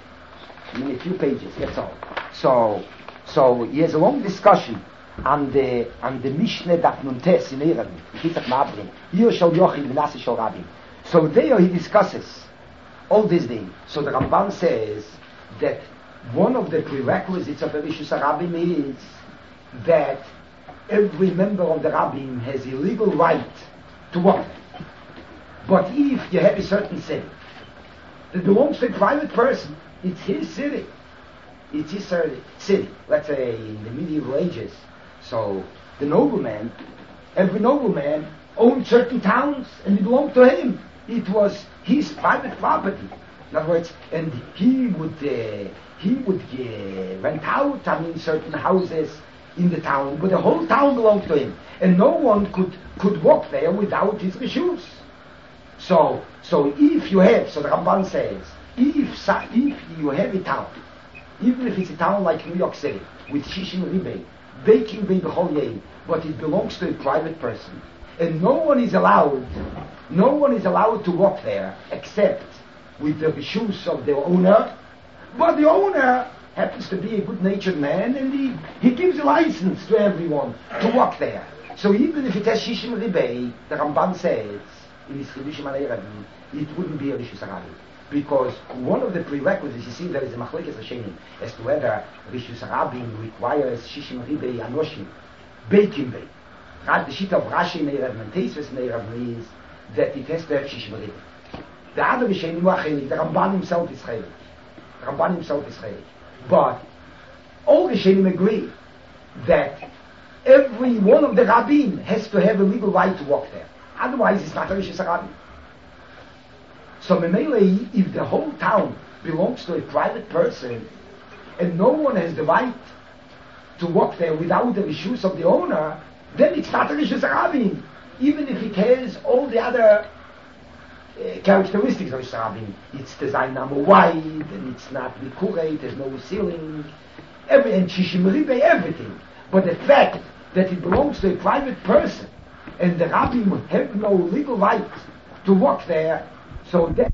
in a few pages, that's all. So, so he has a long discussion on the on the Mishnah Daf Nuntes in Eirevim, Kitzat Ma'abrim, Yer Shel Yochid V'Nasi Shel Rabim. So there he discusses all this thing. So the Ramban says that one of the prerequisites of a Rishus Harabim is that every member of the Rabbim has a legal right to walk. But if you have a certain city that belongs to a private person, it's his city. It's his city. Let's say in the medieval ages. So the nobleman, every nobleman owned certain towns and it belonged to him. It was his private property. In other words, and he would uh, he would uh, rent out, I mean, certain houses in the town, but the whole town belonged to him, and no one could could walk there without his reshus. So, so if you have, so the Ramban says, if if you have a town, even if it's a town like New York City with Shishim Ribei, baking Bei B'chol Yein, but it belongs to a private person, and no one is allowed, no one is allowed to walk there except with the reshus of the owner, but the owner happens to be a good-natured man, and he, he gives a license to everyone to walk there. So even if it has Shishim Ribei, the Ramban says, in his Chidushim HaNeirevim, it wouldn't be a Rishus Harabim. Because one of the prerequisites, you see, there is a Machlekes Hashanim, as to whether Rishus Harabim requires Shishim Ribei Anoshim, Beikim Bei. The sheet of Rashi Neirevim and Teisves Neirevim is that it has to have Shishim Ribei. The other Rishonim are Chelik, the Ramban himself is Chelik. The Ramban himself is Chelik. But all the Rishonim agree that every one of the Rabbim has to have a legal right to walk there. Otherwise, it's not a Rishus Harabim. So, Memele, if the whole town belongs to a private person and no one has the right to walk there without the reshus of the owner, then it's not a Rishus Harabim. even if it has all the other uh, characteristics of Rabin. It's designed number wide, and it's not likurate, there's no ceiling, every, and Shishim Ribe, everything. But the fact that it belongs to a private person, and the Rabbim have no legal right to walk there, so that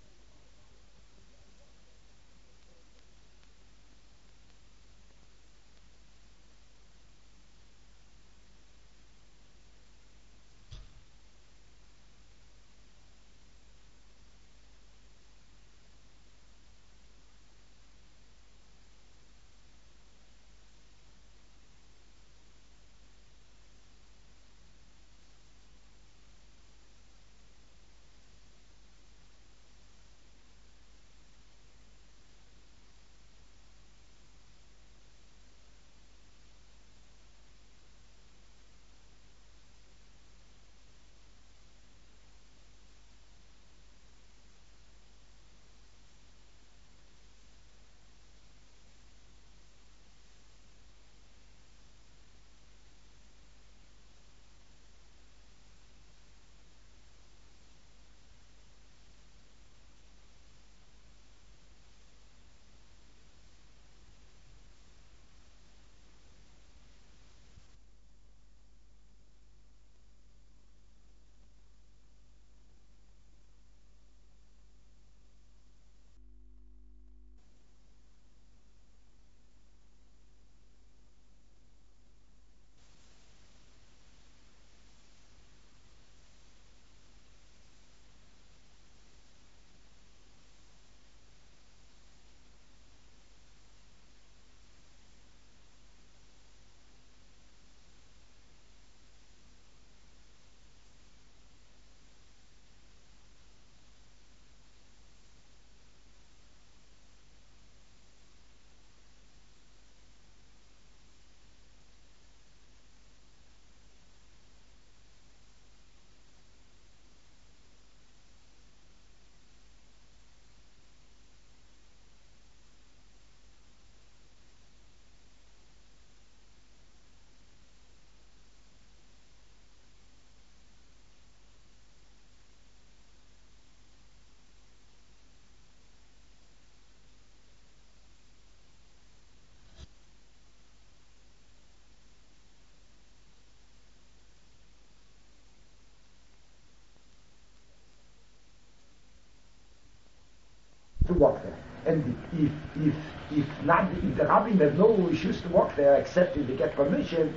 to walk there. And if if if not, if the Rabbim have no issues to walk there except if they get permission,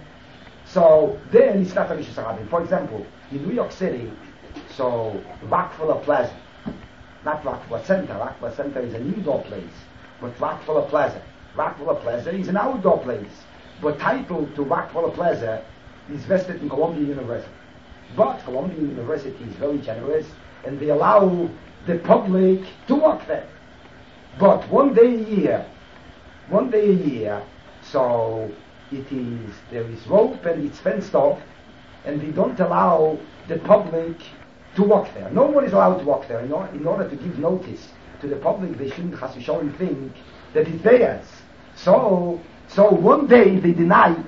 so then it's not a Rishus Rabbim. For example, in New York City, so Rockefeller Plaza, not Rockefeller Center. Rockefeller Center is an indoor place, but Rockefeller Plaza. Rockefeller Plaza is an outdoor place, but title to Rockefeller Plaza is vested in Columbia University. But Columbia University is very generous, and they allow the public to walk there. But one day a year, one day a year, so it is, there is rope and it's fenced off, and they don't allow the public to walk there. No one is allowed to walk there. In, or, in order to give notice to the public, they shouldn't have to show and think that it's theirs. So, so one day they deny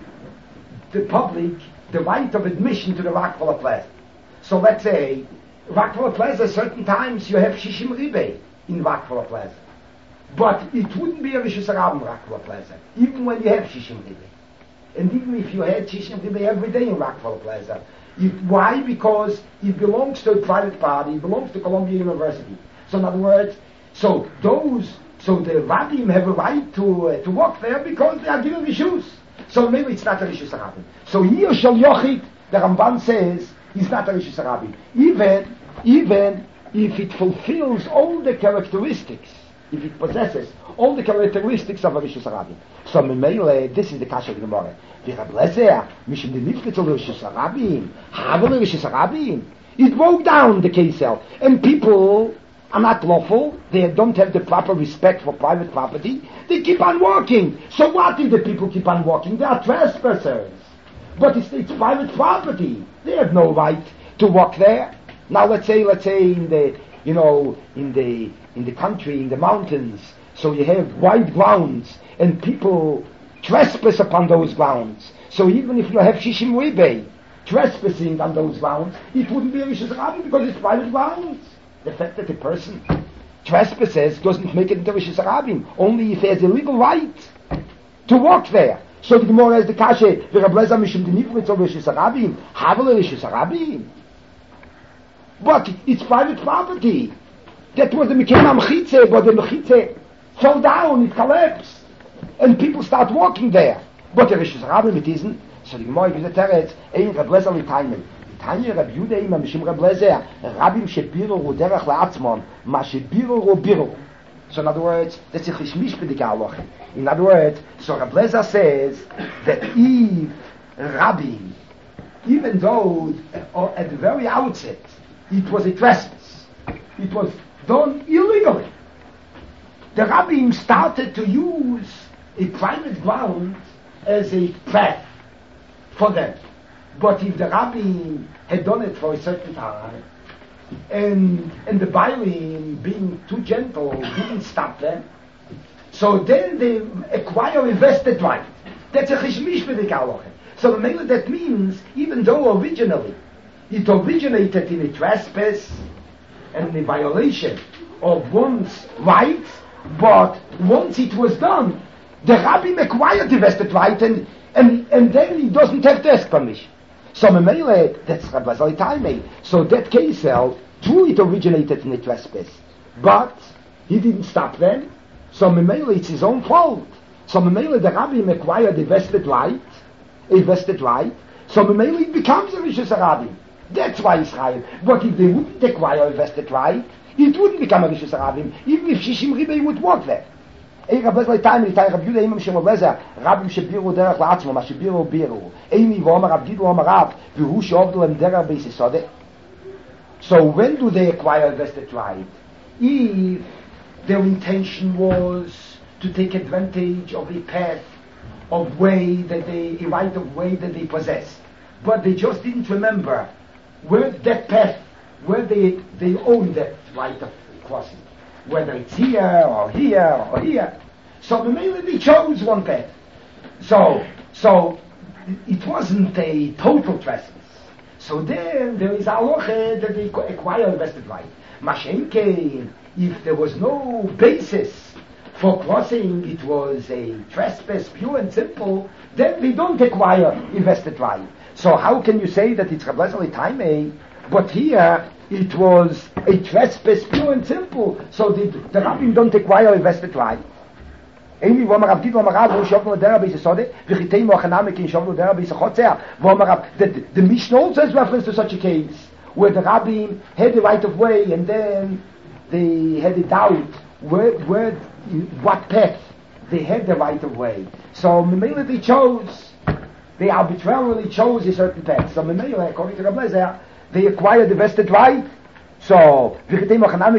the public the right of admission to the Rockefeller Plaza. So let's say, Rockefeller Plaza, certain times you have Shishim Ribe in Rockefeller Plaza. But it wouldn't be a Rishus Harabim Rockefeller Plaza, even when you have Shishim Ribe. And even if you had Shishim Ribe every day in Rockefeller Plaza. It, why? Because it belongs to a private party, it belongs to Columbia University. So in other words, so those, so the Rabbim have a right to uh, to walk there because they are given Rishus. So maybe it's not a Rishus Harabim. So here Shal Yochid, the Ramban says, is not a Rishus Harabim. Even, even if it fulfills all the characteristics, if it possesses all the characteristics of a Rishus Harabim. So Memele, this is the Kasha of the Gemara. The Rab Lezer, Mishim the Nifketzel Rishus Harabim, Havel Rishus Harabim. It broke down the Kesel, and people are not lawful. They don't have the proper respect for private property. They keep on walking. So what if the people keep on walking? They are trespassers. But it's, it's private property. They have no right to walk there. Now let's say, let's say in the, you know, in the in the country, in the mountains, so you have wide grounds, and people trespass upon those grounds. So even if you have Shishim Ribe, trespassing on those grounds, it wouldn't be a Rishus Harabim because it's private grounds. The fact that a person trespasses doesn't make it into Rishus Harabim, only if he has a legal right to walk there. So the Gemara has the kashe, v'Rab Lezer mishum d'nifritz of Rishus Harabim, havele Rishus Harabim. But it's private property. That was the Mekema Mechitze, but the Mechitze fell down, it collapsed. And people start walking there. But the Rishus Harabim it isn't. So the Gemara gives a teretz, ein Rab Lezer l'taimen. Tanya Rab Yehuda ima mishum Rab Lezer, Rabim shebiro ro derech la'atzmon, ma shebiro ro biro. So in other words, that's a chishmish b'dika halacha. In other words, so Rab Lezer says that if Rabbi, even though uh, at the very outset it was a trespass, it was done illegally, the Rabbim started to use a private ground as a path for them. But if the Rabbim had done it for a certain time, and and the Bailim being too gentle didn't stop them, so then they acquire a vested right. That's a chishmish b'dika. So the mainly that means, even though originally it originated in a trespass and a violation of one's rights, but once it was done, the Rabbim acquired the vested right, and and and then he doesn't have to ask permission. So Memele, that's Rabbi Zalitaimei. So that case held, true, it originated in a trespass, but he didn't stop them. So Memele, it's his own fault. So Memele, the Rabbim acquired a vested right, a vested right. So Memele, it becomes a Rishus Harabim. That's why it's Chayiv. But if they wouldn't acquire a vested right, it wouldn't become a Rishus Harabim, even if Shishim Ribei would walk there. Ei Rab Lezer l'taimen, l'taimen Rab Yehuda ima mishum Rab Lezer, Rabim shebiru derech la'atzmo, ma shebiru biru. Eini v'omer Rab Gidol omer Rab, v'hu she'ovdu lem derech beis yisodeh. So when do they acquire a vested right? If their intention was to take advantage of a path of way that they, a right of way that they possess, but they just didn't remember where that path, where they, they own that right of crossing, whether it's here or here or here. So mainly they chose one path. So, so it wasn't a total trespass. So then there is a halacha that they acquire a vested right. Mashenke, if there was no basis for crossing, it was a trespass, pure and simple, then they don't acquire a vested right. So how can you say that it's Rab Lezer l'taimen, but here it was a trespass, pure and simple, so the, the Rabbim don't acquire a vested right? Eini v'omer Rav Gidol omer Rav, v'hu she'ovdu lem derech beis yisodeh, v'chitei mo'achanami ki she'ovdu lem derech beis chotzer, v'omer Rav, the, the Mishnah also has reference to such a case, where the Rabbim had the right of way, and then they had a doubt where, where, what path they had the right of way. So Memele they chose, they arbitrarily chose a certain path. So Memele, according to Rab Lezer, they acquired the vested right. So so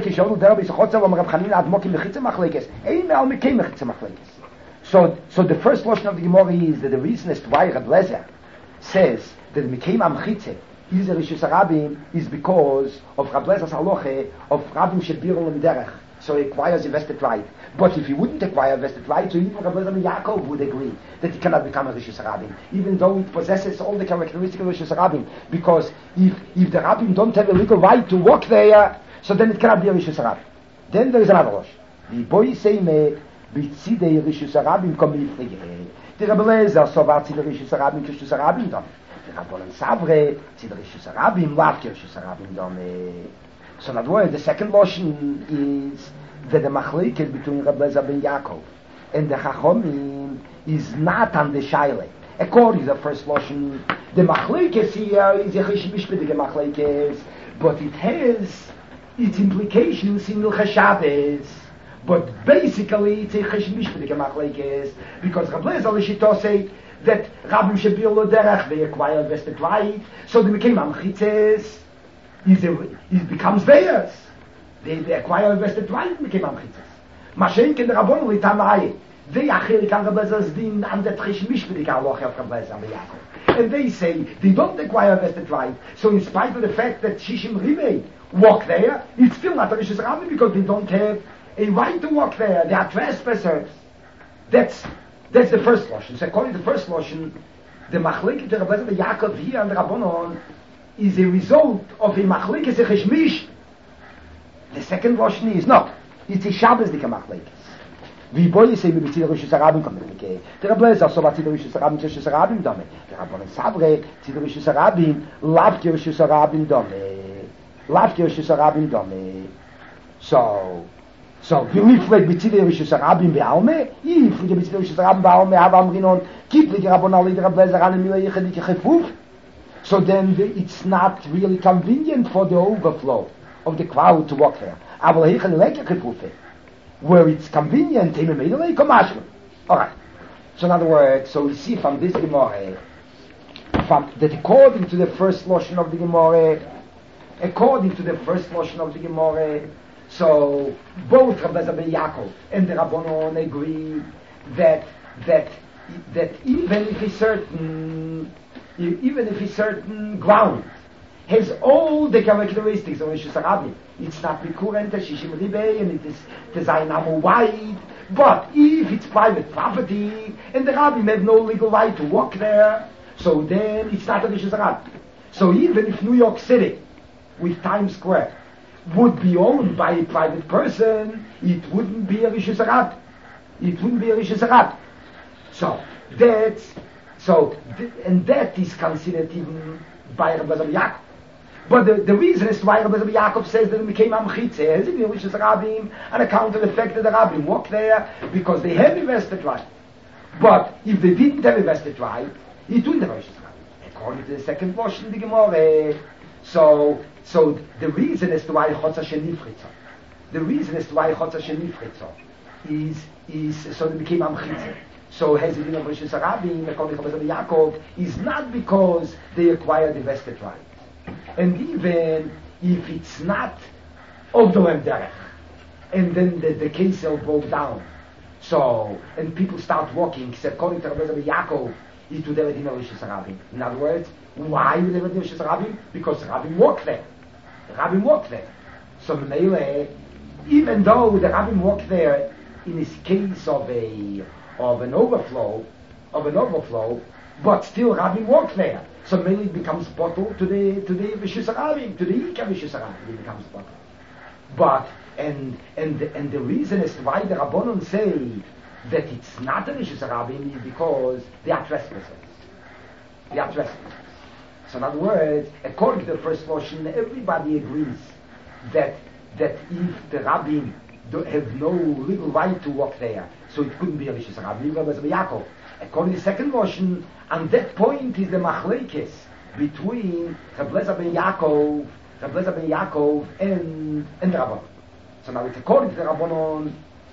so the first portion of the Gemara is that the reason as to why Rab Lezer says that Mekayim Amchitze is a Rishus Harabim is because of Rab Lezer's halacha of Rabim shebiru lem derech. So he acquires a vested right. But if he wouldn't acquire a vested right, so even Rab Lezer and Yaakov would agree that he cannot become a Rishus Harabim, even though it possesses all the characteristics of Rishus Harabim. Because if if the Rabbim don't have a legal right to walk there, so then it cannot be a Rishus Harabim. Then there is another Rosh. The boy say me b'tzidei Rishus Harabim kom b'yifrei. The Rab Lezer so var tzidei Rishus Harabim k'Rishus Harabim dom. The Rabbanan Savre tzidei Rishus Harabim lav k'Rishus Harabim dom. So in other words, the second lotion is that the machlekes between Rab Lezer ben Yaakov and the Chachomim is not on the shaila. According to the first lotion, the machlekes here is a cheshimish b'dige machlekes, but it has its implications in Milchas Shabbos. But basically, it's a cheshimish b'dige machlekes because Rab Lezer l'shito say that Rabim shebiru lo derech they acquire vested right, so they became amchitzes. Is it becomes theirs. They, they acquire a vested right and became amchitzes. Mashenke the Rabbon l'tamai. They achil kan Rab Lezer's din and the cheshmish b'dik halacha of Rab Lezer and Yaakov. And they say they don't acquire a vested right. So in spite of the fact that Shishim Ribei walk there, it's still not a Rishus Harabim because they don't have a right to walk there. They are trespassers. That's that's the first lotion. So according to the first lotion, the machlekes the Rebbe Yaakov here and Rabbanon is a result of a machlekes a cheshmish. The second Lashon is not. It's a Shabbos dike machlekes. Wie boy say we bitte Rosh Hashanah kommen okay. Der Rebbe sagt so was die Rosh Hashanah Rosh Hashanah dame. Der Rabbanon sabre die Rosh Hashanah lav Rosh Hashanah dame. Lav Rosh Hashanah dame. So So, wie mich vielleicht beziehe Rosh Hashanah Baalme, ich fliege beziehe Rosh Hashanah Baalme, habe am Rinon, gibt die Rabbanon der Rebbe an der Mila Yechidike Chefuf. So then the, it's not really convenient for the overflow of the crowd to walk there. Aber hier kann lecker Chefuf. Where it's convenient, he made a commercial. All right. So in other words, so we see from this Gemara, from that according to the first Lashon of the Gemara, according to the first Lashon of the Gemara, so both Rabbi ben Yaakov and the Rabbanon agree that that that even if a certain even if a certain ground has all the characteristics of Rosh Hashanah, it's not recurrent as Shishim Ribei and it is design wide. But if it's private property and the Rabbim have no legal right to walk there, so then it's not a Rosh Hashanah. So even if New York City with Times Square would be owned by a private person, it wouldn't be a Rosh Hashanah. It wouldn't be a Rosh Hashanah. So that's so, th- and that is considered even by Rabbi Yaakov. But the, the reason is why Rabbi Yaakov says that it became Amchitze, as if Rosh Hashanah on account of the fact that the Rabbim walk there because they have invested right. But if they didn't have invested right, it wouldn't have Rosh Hashanah. According to the second portion of the Gemara. So, so the reason as to why Chotz Hashem Nifritza, the reason as to why Chotz Hashem Nifritza is is so it became Amchitze. So has it been of Rosh Hashanah, according to Rabbi Yaakov, is not because they acquired the vested right, and even if it's not of the Derech, and then the, the case broke down. So and people start walking, according to Rabbi Yaakov, it would have been Rosh Hashanah. In other words, why would they have Rosh Hashanah? Because Rabbim walk there. The Rabbim walk there. So Meile, even though the Rabbim walk there in this case of a of an overflow, of an overflow, but still Rabbim walk there. So Meile it becomes bottled to the to the Rosh Hashanah, to the Ika Rosh Hashanah, it becomes bottled. But and and and the reason is why the Rabbanon say that it's not a Rosh Hashanah is because they are trespassers. They are trespassers. So in other words, according to the first portion, everybody agrees that that if the Rabbim have no legal right to walk there, so it couldn't be a Rosh Hashanah. According to the second portion, on that point is the machlekes between Rabbi ben Yaakov, Rabbi ben Yaakov and and Rabbanon. So now it's according to the Rabbanon,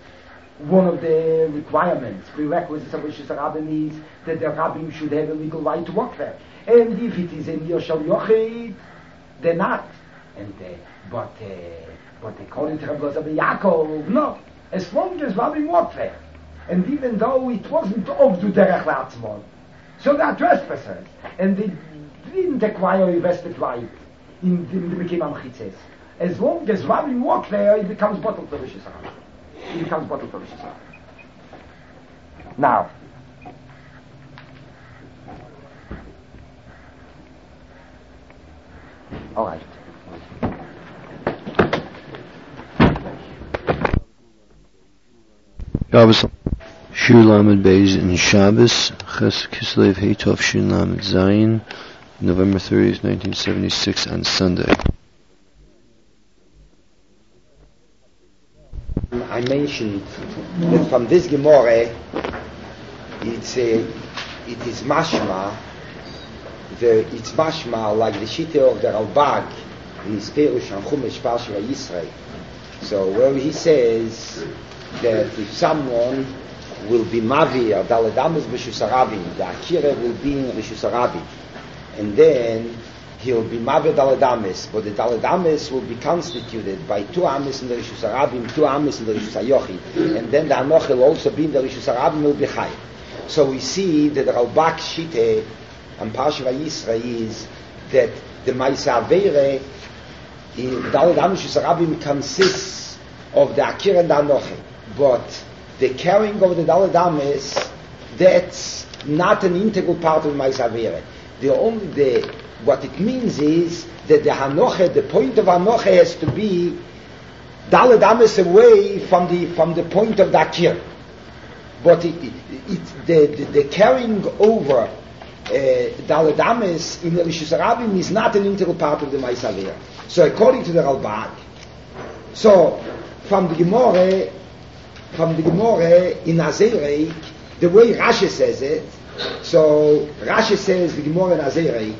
one of the requirements, prerequisites of Rosh Hashanah is that the Rabbim should have a legal right to walk there. And if it is in Yoshel Yochid, they're not. And uh, but uh, but according to Rabbi Yaakov, no. As long as Rabbim walk there, and even though it wasn't of the Derech Latzmon, so they are trespassers, and they didn't acquire a vested right in the, in the Mekim Amchitzes. As long as Rabbim walk there, it becomes bottled for Rosh Hashanah. It becomes bottled for Rosh Hashanah. Now. All right. Shabbos, Shir Lamed Beis in Shabbos, Ches Kislev Heitov Shir Lamed Zayin, November thirtieth, nineteen seventy-six, on Sunday. I mentioned that from this Gemara, it's a, it is mashma. The, it's mashma like the Shita of the Ralbag in his Perush on Chumash Parsha Yisrael. So where he says that if someone will be Mavi or Daladamas B'Shus Harabim, the Akira will be in B'Shus Harabim, and then he'll be Mavi Daladamas, but the Daladamas will be constituted by two Amis in the B'Shus Harabim, two Amis in the B'Shus Hayochid, and then the Anoch will also be in the B'Shus Harabim will be Chai. So we see that the Ralbag Shita and Parsha Yisrael is that the Ma'aseh Aveire in Daled Amishus Harabim consists of the Akira and the Anoche, but the carrying of the Daled Amis, that's not an integral part of Ma'aseh Avera. The only the what it means is that the Hanoche, the point of Hanoche has to be Daled Ames away from the from the point of the Akir. But it, it, it, the, the, the carrying over uh, Daled Ames in the Rishus Harabim is not an integral part of the Ma'aseh Avera. So according to the Ralbag, so from the Gemara, from the Gemara in Azereik, the way Rashi says it, so Rashi says the Gemara in Azereik,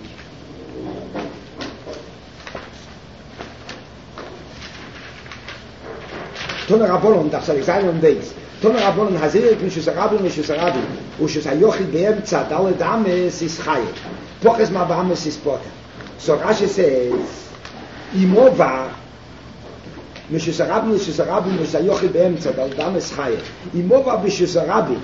Toner Rabbanon, darf soll ich sagen um das. Toner Rabbanon, Hazereik, Rishus Harabim, Rishus Harabim, Rishus Hayochid be'emtza, Daled Ames is Chayet, Poches ma ba'ames is Poter. So Rashi says, Imova, Rishus Harabim, Rishus Harabim, Rishus Hayochid be'emtza, Daled Ames Chayet. Imova b'Rishus Harabim,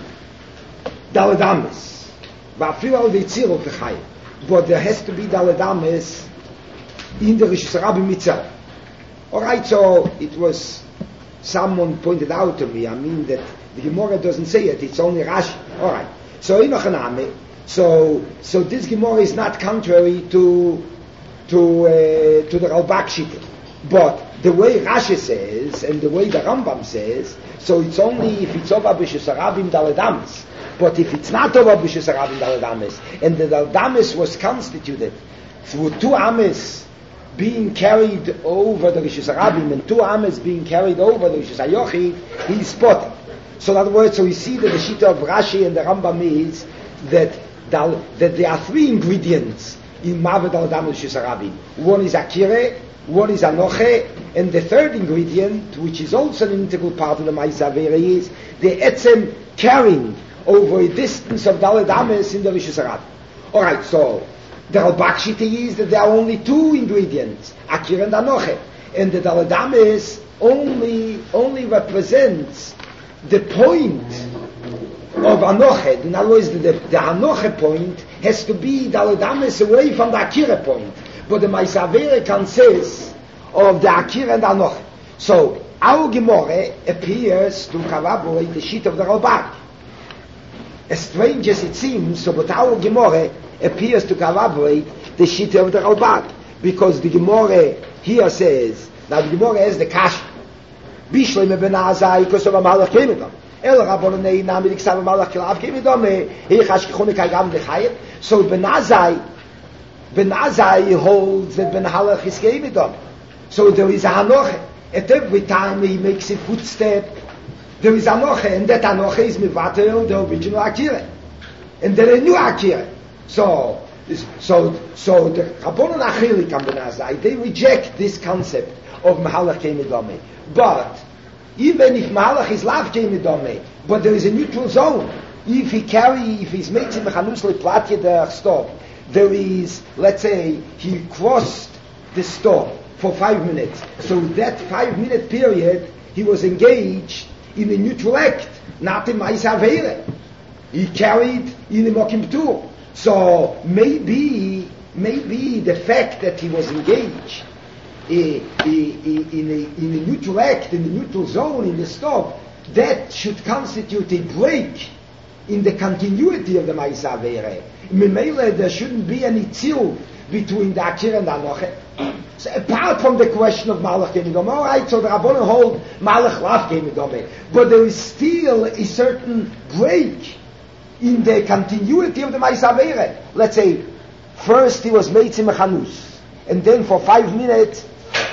Daled Ames. Va'afil al v'yitziro v'chayet. But there has to be Daled Ames in the Rishus Harabim itself. Alright, so it was, someone pointed out to me, I mean that the Gemara doesn't say it, it's only Rashi. Alright, so Inochaname, so so this Gemara is not contrary to to uh, to the Ralbag Shita. But the way Rashi says, and the way the Rambam says, so it's only if it's over B'Rishus Harabim Daled Ames. But if it's not over B'Rishus Harabim Daled Ames, and the Daled Ames was constituted through two Ames being carried over the Rishus Harabim and two Ames being carried over the Rishus Hayochid, he's spotted. So in other words, so we see that the Shita of Rashi and the Rambam is that, that there are three ingredients in Maved Daled Ames Rishus Harabim. One is Akire, one is Anoche, and the third ingredient, which is also an integral part of the Ma'aseh Avera, is the Etzem carrying over a distance of Daled Ames in the Rishus Harabim. Alright, so the Ralbag Shita is that there are only two ingredients, Akir and Anoche, and the Daled Ames only only represents the point of Anoche. In other words, the, the, the Anoche point has to be Daled Ames away from the Akir point, but the Ma'aseh Avera consists of the Akir and Anoche. So our Gemara appears to corroborate the sheet of the Ralbag. As strange as it seems, so but our Gemara appears to corroborate the Shita of the Ralbag, because the Gemara here says, now the Gemara has the Kash, Bishlem ben Azai, because of a Malach Kemidom. El Rabbonei Nami Diksav Malach Kilav Kemidom, he Chash Kichonik Agam Lechayet. So Ben Azai, Ben Azai holds that Ben Halach is Kemidom. So there is a Hanoche. At every time he makes a footstep, there is Anoche, and that Anoche is Mivatel, the original Akira. And there is a new Akira. So, so, so the Rabbanon Achilik and Ben Azai, they reject this concept of Mahalach Kemidome. But, even if Mahalach is Lav Kemidome, but there is a neutral zone, if he carry, if he's making Mechanus Leplatye der stop, there is, let's say, he crossed the stop for five minutes. So that five minute period, he was engaged in a neutral act, not in Ma'aseh Avera. He carried in a Mokim Ptur. So maybe, maybe the fact that he was engaged in a, in a, in a neutral act, in the neutral zone, in the stop, that should constitute a break in the continuity of the Ma'aseh Avera. Memele, there shouldn't be any tzil between the Akir and the Anoche. So apart from the question of Malach Kemidome, all right, so the Rabbanon hold Malach Lav Kemidome, but there is still a certain break in the continuity of the Ma'aseh Avera. Let's say, first he was Meitzim Mechanus, and then for five minutes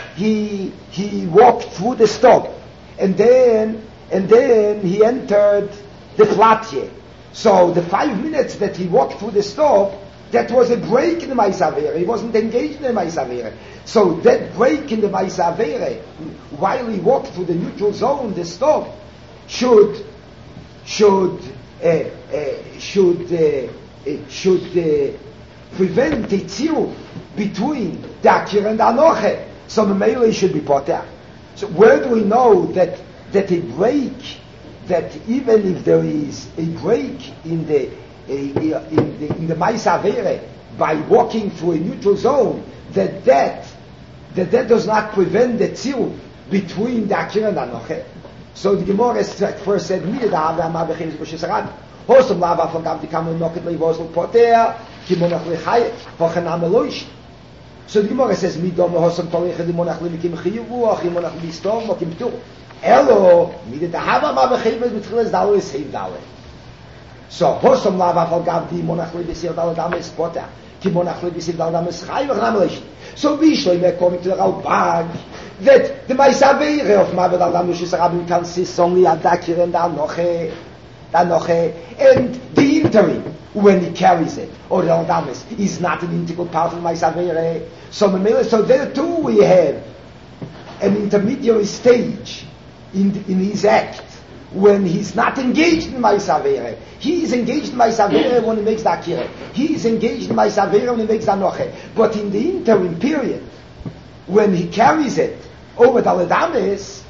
he he walked through the stop, and then and then he entered the Platye. So the five minutes that he walked through the stop, that was a break in the Ma'aseh Avera. He wasn't engaged in the Ma'aseh Avera. So that break in the Ma'aseh Avera, while he walked through the neutral zone, the stop, should should uh, uh, should uh, uh, should uh, prevent the tziruf between the Akir and the Anoche. So the Melee should be poter. So where do we know that that a break, that even if there is a break in the in the in the Ma'aseh Avera by walking through a neutral zone, that that that that does not prevent the tziruf between the Akir and the Anoche? So the Gemara first said, Hosam lava von gab die kamen noch mit Levosel Poter, ki monach lechaye, hochen ameloish. So the Gemara says, mi dom hosam tolech di monach lemikim chiyuvu, ach im monach listom, mokim tur. Elo, mi de hava ma bechivet mit chiles dalo is heim dalo. So, hosam lava von gab die monach lebisir dalo dames Poter, ki monach lebisir dalo dames chaye, hochen ameloish. So we shloim according to the Ralbag that the Ma'asavere of Maved Adam Lushis Rabin consists only of Dakir and Anoche, Anoche, and the interim when he carries it or the Adamis is not an integral part of Ma'asavere. So so there too we have an intermediary stage in the, in his act when he's not engaged in Ma'asavere. He is engaged in Ma'asavere when he makes the Akira. He is engaged in Ma'asavere when he makes the Anoche. But in the interim period, when he carries it over the Aledames,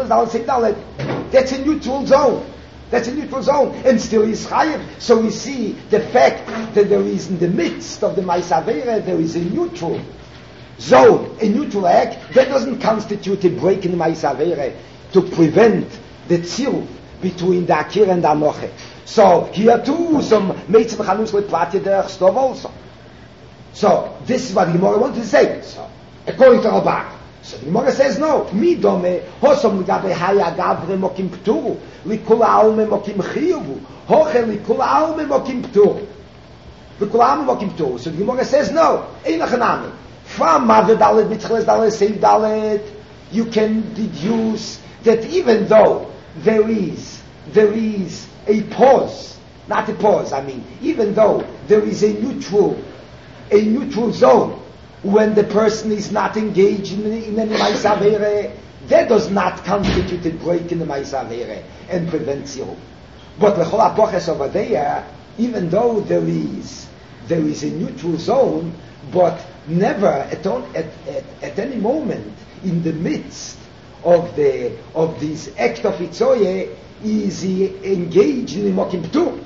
that's a neutral zone. That's a neutral zone. And still he's chayiv. So we see the fact that there is in the midst of the Ma'asavere, there is a neutral zone, a neutral act, that doesn't constitute a break in the Ma'asavere to prevent the tziruf between the Akira and the Anoche. So here too, some Meitzim Chanus with Platya Derech Stov also. So this is what the Gemara wants to say. So according to Rabak, so the Gemara says no. Mi dome hosom gabe haya gavre mokim pturu likul alme mokim chiyuvu hoche likul alme mokim pturu likul alme mokim pturu. So the Gemara says no. Einach anami from Maved Dalet Mitchles Dalet Seif Dalet you can deduce that even though there is there is a pause, not a pause, I mean, even though there is a neutral a neutral zone when the person is not engaged in, in any Ma'asavere, that does not constitute a break in the Ma'asavere and prevent zero. But L'chol HaPoches over there, even though there is there is a neutral zone, but never at, all, at, at, at any moment in the midst of the of this act of Itzoye is he engaged in the Mokim Ptur.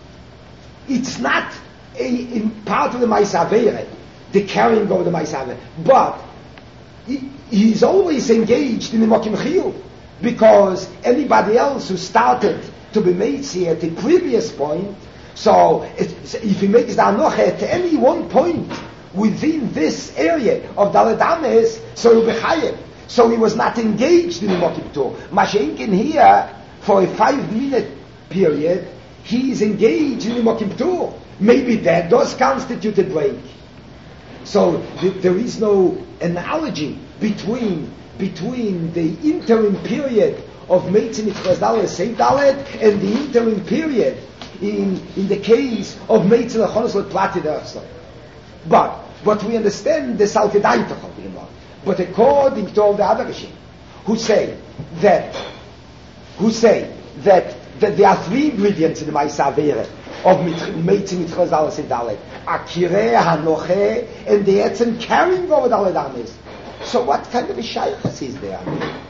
It's not a, a part of the Ma'asavere, the carrying of the Ma'asavere, but he, he's always engaged in the Mokim Chiyuv, because anybody else who started to be Meitzi at the previous point, so it, if he makes the Anoche at any one point within this area of Dalet Ames, so he'll be Chayev. So he was not engaged in the Mokim Ptur. Mashenkin here, for a five-minute period, he is engaged in the Mokim Ptur. Maybe that does constitute a break. So th- there is no analogy between between the interim period of Meitzim Mitzvahs Dalet Seif Dalet and the interim period in in the case of Meitzim Lechonos Leplati Derech. But but we understand the Salkedaitach of the Gemara. But according to all the other Rishim, who say that, who say that, that there are three ingredients in the Ma'asavere of Meitzim Mitzvahs Dalet Seif Dalet: Akireh, Hanoche, and the Etzem carrying over the Aledames. So what kind of a shaykhs is there?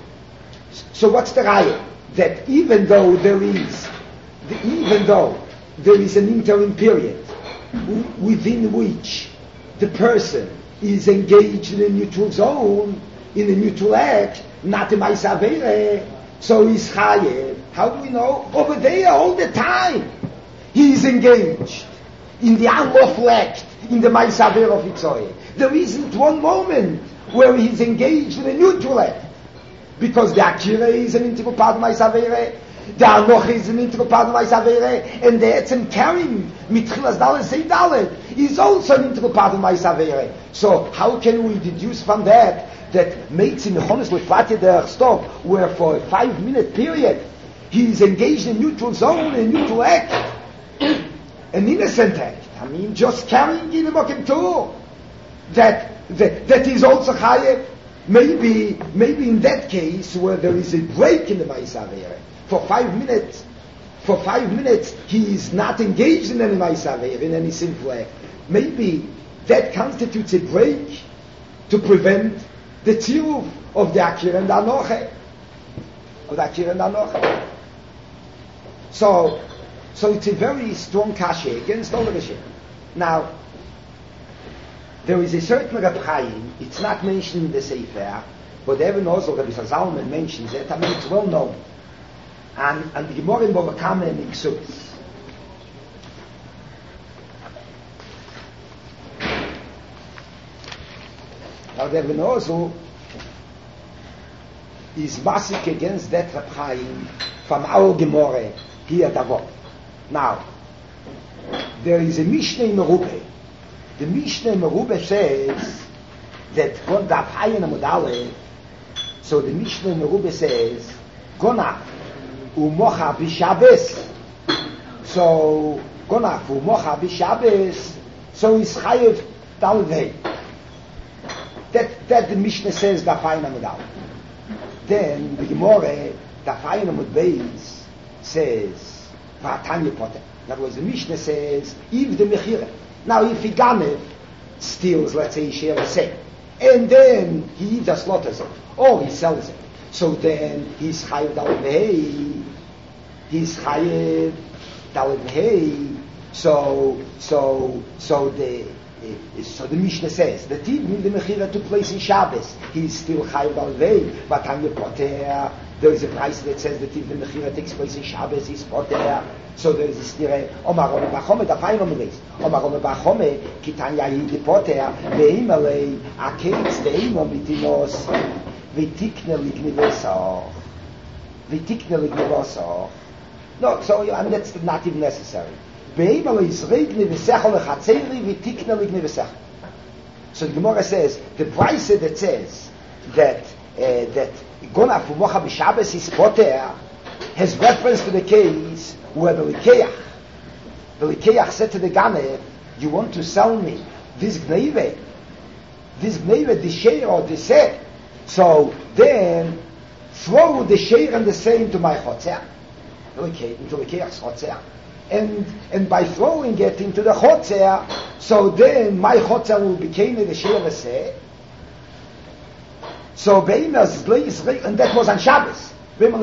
So what's the raya? That even though there is, even though there is an interim period within which the person is engaged in a neutral zone, in a neutral act, not a Ma'asavere, so he's chayev. How do we know? Over there, all the time, he is engaged in the unlawful act, in the Ma'asavere of Itzoye. There isn't one moment where he's engaged in a neutral act, because the Akira is an integral part of Ma'asavere, the Anoch is an integral part of Ma'asavere, and the Etzem carrying Mitchilas Dalet Seif Dalet is also an integral part of Ma'asavere. So how can we deduce from that that Meitzim Mechonis Leplati Derech Stov, where for a five-minute period he is engaged in a neutral zone, a neutral act, an innocent act, I mean just carrying in a Mokim Ptur, that, that that is also chayev? Maybe maybe in that case where there is a break in the Ma'asavere, for five minutes, for five minutes he is not engaged in any Ma'asavere, in any sinful act. Maybe that constitutes a break to prevent the tziruf of the Akira and the Anoche. Of the Akira and the Anoche. So, so it's a very strong kashe against all of the shit. Now, there is a certain Reb Chaim, it's not mentioned in the Sefer, but even also Rabbi Zalman mentions it, I mean it's well known. And, and the Gemara in Bava Kama and Iksubis. Now the Venozu is massik against that Reb Chaim from our Gemore here Davot. Now, there is a Mishnah in Merube. The Mishnah in Merube says that Gon Daf Hayin Amud Aleph, so the Mishnah in Merube says, Gonaf umocha b'Shabbos, so Gonaf umocha b'Shabbos, so is Chayev Dalvei. That, that the Mishnah says Daf Hayin Amud Aleph. Then the Gemore, Daf Hayin Amud Beis, says, Vatanya Poter. In other words, the Mishnah says, if the Mechira. Now, if he Ganev steals, let's say, he shares a say, and then he either slaughters it, or he sells it, so then he's Chayev Daled V'hei, he's Chayev Daled V'hei, so, so, so the, uh, so the Mishnah says, that even the Mechira took place in Shabbos, he's still Chayev Daled V'hei, Vatanya Poter. There is a price that says that if the Mechira takes place in Shabbos, he's Poter. So there is this dire, Omar Rome Bachome, the final Omeles. Omar Rome Bachome, Kitanya Yidi Poter, Veimale, Aketz, the Eimon Mitinos, Vitikne Lignivosach. Vitikne Lignivosach. No, so I mean, that's not even necessary. Veimale is Regne Vesechol Lechatzeri, Vitikne Lignivosach. So the Gemara says, the price that says that, uh, that Gona Fumocha B'Shabbos is Poter, has reference to the case where the Likeach, the Likeach said to the Ganev, you want to sell me this Gneive, this Gneive, the share or the set, so then throw the share and the same into my Chotzer, into the Likeach's Chotzer, and, and by throwing it into the Chotzer, so then my Chotzer will become the share of the set, so Beimers, and that was on Shabbos. So in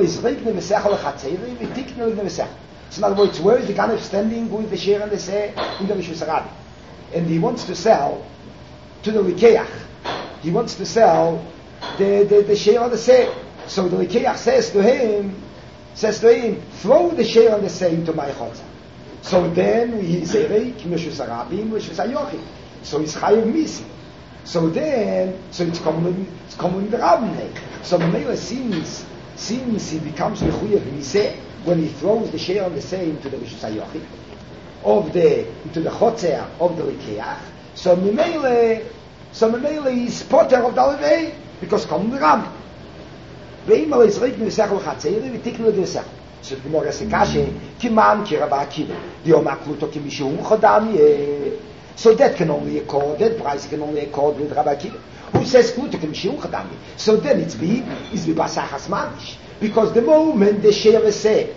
other words, where is the Ganev standing with the share and the say in the Rishus Harabim? And he wants to sell to the Likeach. He wants to sell the, the, the share and the say. So the Likeach says to him, says to him, throw the share and the say into my chotzer. So then he's a reik, Rishus Harabim, Rishus Hayochim. So he's Chayev Misi. So then, so it's common, it's common in the Rabbinay. So Mela seems Since he becomes mechuyev miseh when he throws the share on the say into the Rishus Hayochim of the into the chotzer of the Likeach, so Mimele, so Mimele is poter of the Levei because come the Ram. Veimel is reik misechol chatzeri v'tiknu d'esech. So the Gemara says kashe kimam ki Rabbi Akiva the omakluto ki mishum chodam. So that can only accord, that price can only accord with Rabbi Akiva, who says Kluto Kim Shiur Chadami. So then it's be is Bibasachas Manish. Because the moment the share say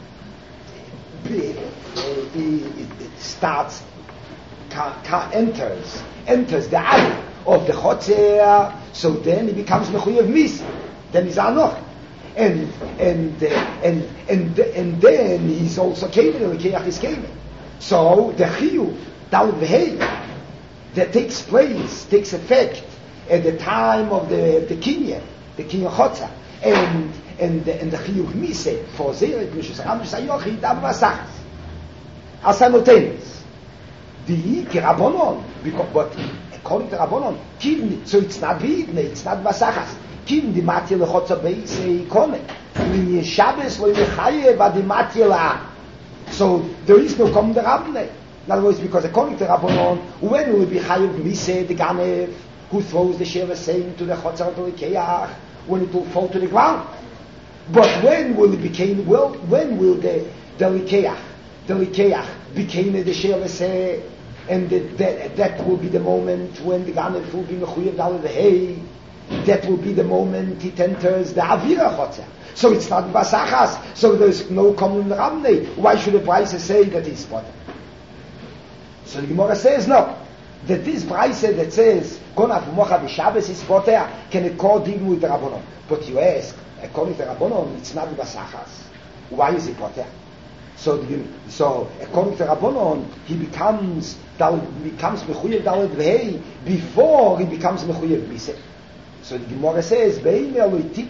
it starts ka, ka enters enters the eye of the Chotzer, so then it becomes Mechuyev Mis. Then he's Anoch. And and uh, and and and then he's also Kamen, the Keach is Kamen. So the Chiyuv Daled V'hei that takes place, takes effect at the time of the the Kinyan, the Kinyan Chotzer, and and the, and the Chiyuv Mise for Zeret Rishus Hayochim Dav Vasachas are simultaneous. The Rabbanon, because but according to Rabbanon, Kin, so it's not Vidne, it's not Vasachas. Kin the Matil Chotzer Beis Ikone, in Shabbos when Mechayev Ad Matil. So there is no common Rabbanon. In other words, because according to Rabbanon, when will be Chayev Mise the Ganev who throws the Sheva saying to the Chotzer to the Keach, when it will fall to the ground? But when will it become? Well, when will the the Likeach, the Likeach became the Sheva say, and the, that that will be the moment when the Ganev will be Mechuyev Daled V'hei. That will be the moment it enters the Avira Chotzer. So it's not Basachas. So there's no common Rabnei. Why should the Braisa say that he's spotted? So the Gemara says no. That this Braisa that says Gona Fumocha B'Shabbos is poter can accord even with the Rabbanon. But you ask, according to Rabbanon, it's not Basachas. Why is it poter? So, the, so according to Rabbanon, he becomes becomes Mechuyev Daled V'hei before he becomes Mechuyev B'Seh. So the Gemara says, where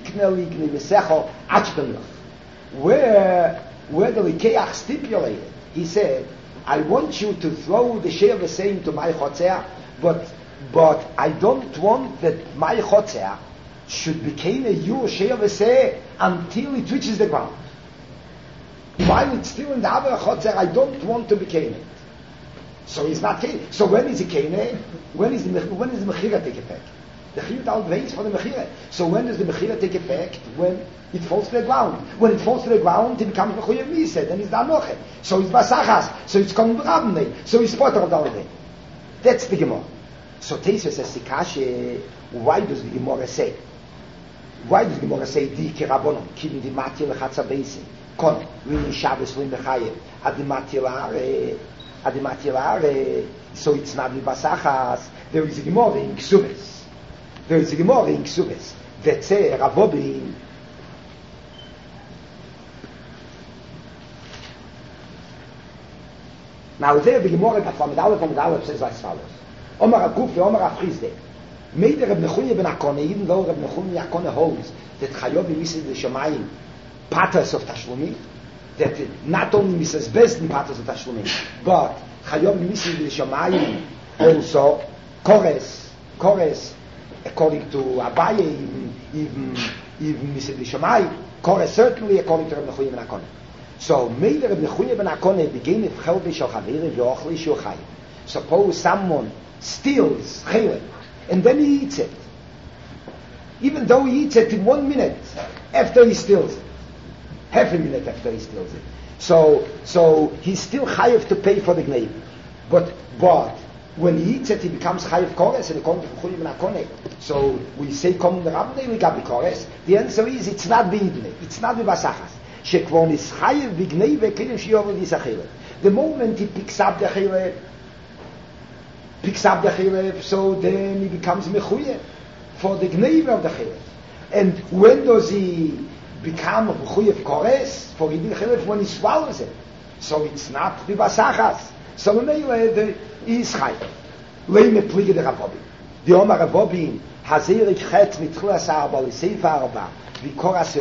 where the Likeach stipulated, he said, I want you to throw the share the same to my chotzer, but but I don't want that my chotzer should become a yur she'er v'seh until it reaches the ground. While it's still in the other chotzer, I don't want to be kene. So he's not kene. So when is he kene? When is the when is the mechira take effect? The chiyut al veis for the mechira. So when does the mechira take effect? When it falls to the ground. When it falls to the ground, it becomes mechuyev miseh. Then it's danoche. So it's basachas. So it's come rabnei. So it's potter of dalvei. That's the Gemara. So Teisva says Sikashe. Why does the Gemara say? Why does the Gemara say di kirabonon kivin di matil lechatzabeisi kon rini Shabbos lim bechayev ad di matilare ad di matilare? So it's not basachas. There is a Gemara in Ksubes. There is a Gemara in Ksubes. Vetze Rabobin. Now there the Gemara at Lamed Aleph Lamed Aleph says as follows: Omar Akuf ve Omar Afrizde. Made Reb Nechunya ben Akone, even though Reb Nechunya Akone holds that Chayav misses the Shemayim patas of Tashlumi, that not only misses best in patas of Tashlumi, but Chayav misses the Shemayim also Kores, Kores, according to Abaye, even even even misses the Shemayim Kores certainly according to Reb Nechunya ben Akone. So, made Reb Nechunya ben Akone begin with Chelbe shel Chaveri v'ochli shel Chayim. Suppose someone steals Chelbe and then he eats it. Even though he eats it in one minute after he steals it, half a minute after he steals it. So, so he's still chayav to pay for the gneiv. But, but when he eats it, he becomes chayav kores and according to Nechunya ben Akone. So we say, "Kom the Rabnei we got the kores." The answer is, it's not b'idnei, it's not b'basachas. שכבר נסחייב בגני וכלים שיובל יסחייב. The moment he picks up the chaylev, picks up the chaylev, so then he becomes mechuyev for the gneiv of the chaylev. And when does he become mechuyev kores? For eating chaylev when he swallows it. So it's not bibasachas. So meile he is chayav. Leime plige the Rabobin. The Omar Rabobin hazerik chet mitchulas arba l'seifa arba. Suppose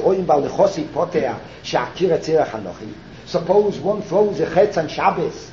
one throws a chetz on Shabbos,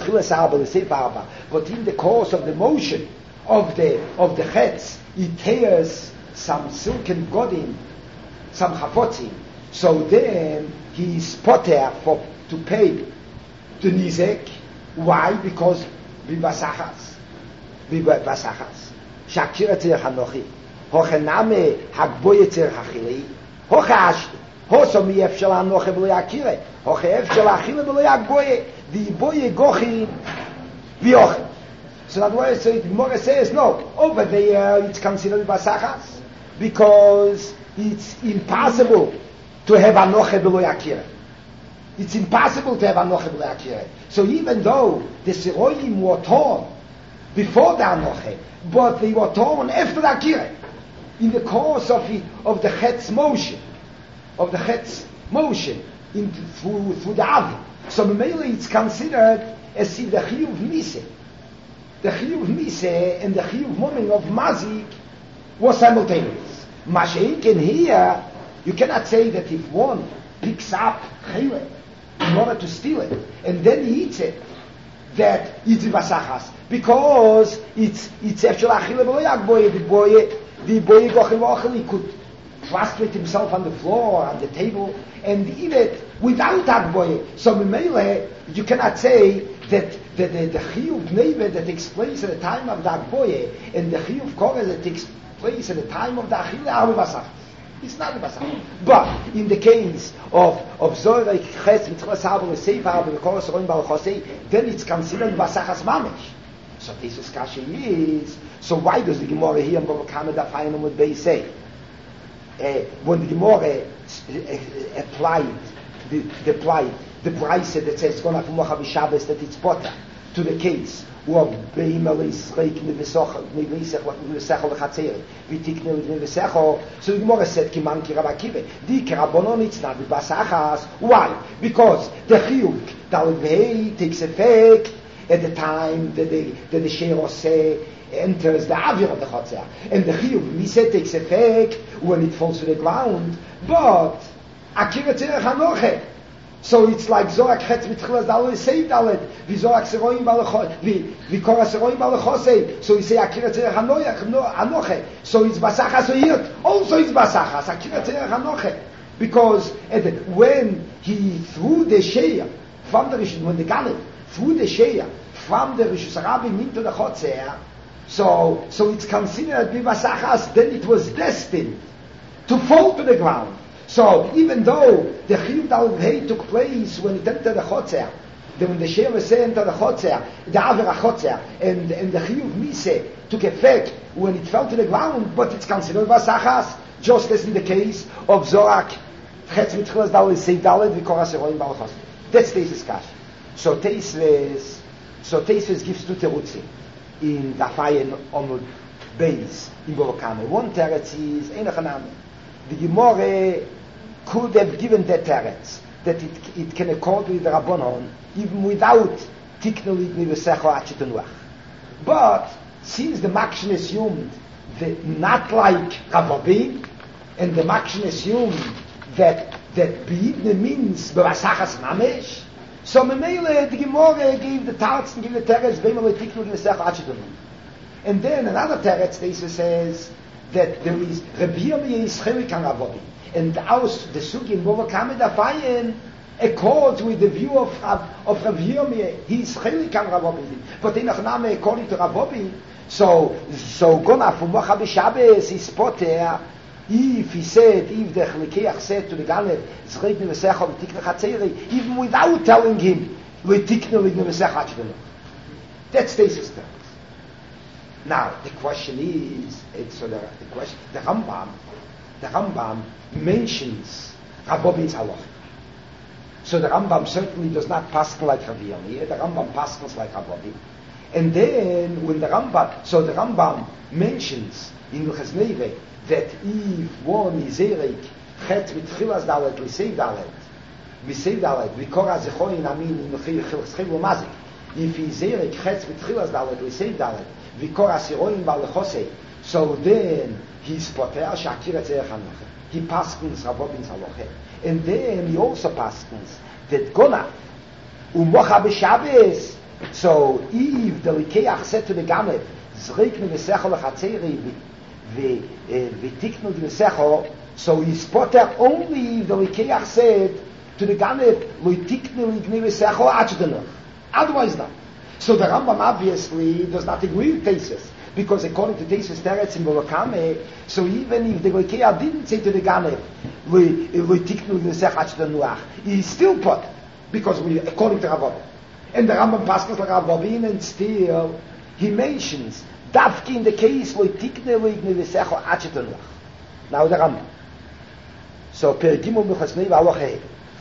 but in the course of the motion of the of the chetz, he tears some silken godim, some chafotzim. So then he is poter for to pay the nizek. Why? Because bibasachas, bibasachas. Shakira tzir hanochi. Hochename hagboye tzir hachilei. Hochash, hoso mi efshel hanoche b'lo yakire. Hoche efshel hachile b'lo yakboye. The boye gochi v'yoche. So that's why so the Gemara says, no, over there it's considered basachas. Because it's impossible to have hanoche b'lo yakire. It's impossible to have hanoche b'lo yakire. So even though the siroyim were torn before the hanoche, but they were torn after the akire. In the course of the, of the chetz motion, of the chetz motion in, through, through the avi. So mainly it's considered as if the chiyuv miseh, the chiyuv miseh and the chiyuv moming of mazik was simultaneous. Masha'inken here, you cannot say that if one picks up chiyuv in order to steal it and then he eats it, that it's basachas, because it's it's efshel achile b'lo yakboye the boy. The boy he could prostrate himself on the floor, on the table, and eat it without that boy. So Mimele, you cannot say that the, the, the chiyuv neive that takes place at the time of that boy and the chiyuv kores that takes place at the time of the achile are basach. It's not basach. But in the case of of zorei ches mitchlas haber seifa haber kores roim bal chosei, then it's considered basachas mamish. So this discussion is, so why does the Gemara here in Bava Kama Daf Hayim Amud Beis say, uh, when the Gemara uh, applied the, the applied the price that says Gona Fumocha B'Shabbos that it's potter to the case of Beimel Yisraik Mivisochel Mivisech Mivisechel L'Chatzeri V'Tiknei Mivisechel. So the Gemara said Kiman Ki Rav Akiva Di Kirabonon it's not B'Basachas. Why? Because the Chiyuv Daled V'Hei takes effect at the time that the that the Sheiroseh enters the Avir of the Chotzer, and the Chiyuv Miseh takes effect when it falls to the ground. But Akira Tzerech Hanoche, So it's like Zorak Chetz Mitchilas Dalet Seif Dalet, Vi Zorak Seroim Balachos, Vi Vi Korah Seroim Balachosei. So we say Akira Tzerech Hanoach Hanoche. So it's Basachas Oyot. Also it's Basachas Akira Tzerech Hanoche, because at the, when he threw the Sheya from the Rishon, when the Galeb threw the Sheya from the Rishus Rabim into the Chotzer, so so it's considered to be Basachas. Then it was destined to fall to the ground. So even though the Chiyuv Daled Hei took place when it entered the Chotzer, then when the Sheir was entered the Chotzer, the Avera Chotzer, and, and the Chiyuv Mise took effect when it fell to the ground, but it's considered Vasachas, just as in the case of Zorak, Chetz Mitchilas Daled Seif Daled, V'Korah Seroim Balachos. That's Teisus Kash. So Teisus, so Teisus gives two terutzim in Dafayin Omud Beis in Borokame. One teretz is Einach Hanami. The Gemara could have given that teretz that it, it can accord with the Rabbanon even without tiknulit mivesecho achitunuach. But since the Makshin assumed that not like Rabbabi, and the Makshin assumed that that B'idne means bevasachas mamesh, so Memele the Gemara gave the teretz and gave the teretz v'emele tiknulit mivesecho achitunuach. And then another teretz says that there is Rabbi Yirmiyah is chelik on Rabbabi. And aus the sugim wo kamen da fein accords with the view of of Rabbi Yirmiyah. He is chelik on Rabbabi. But in Achname according to Rabbabi, so so gonna from Mocha Shabbos is poter. If he said, if the Chelikeach said to the Galeb, Zreik Nevesecha v'tikne chatzeri, even without telling him, v'tikne Nevesecha chatzeri. That's the system. Now the question is, it's so the, the question. The Rambam, the Rambam mentions Rabbobin's halach. So the Rambam certainly does not pasken like Rabbi Yirmiyah. The Rambam paskens like Rabbobi. And then when the Rambam, so the Rambam mentions in Luchas Neve that if one is Erik chet with Chilas Dalet, we say Dalet, we say Dalet, we Korah Zechoyin Amin in Chilas Mazik. If he's Erik chet with Chilas Dalet, we say Dalet. So then he's poter shakira tzerech hanoche. He paskins Rabbobin's halacha, and then he also paskins that gona umocha b'Shabbos. So if the likeach said to the gamet zrik nevesecho lechatzeri v'tiknu nevesecho, so he's poter only if the likeach said to the gamet lo tiknu nevesecho achdanach. Otherwise not. So the Rambam obviously does not agree with Teisus, because according to Teisus Teretz in Borokame, so even if the Goikea didn't say to the Ganef, he's still put, because we, according to Rabbobin. And the Rambam passes like Rabbobin, and still he mentions Dafki in the case now the Rambam. So per Gimel B'Chasnei V'Alochei.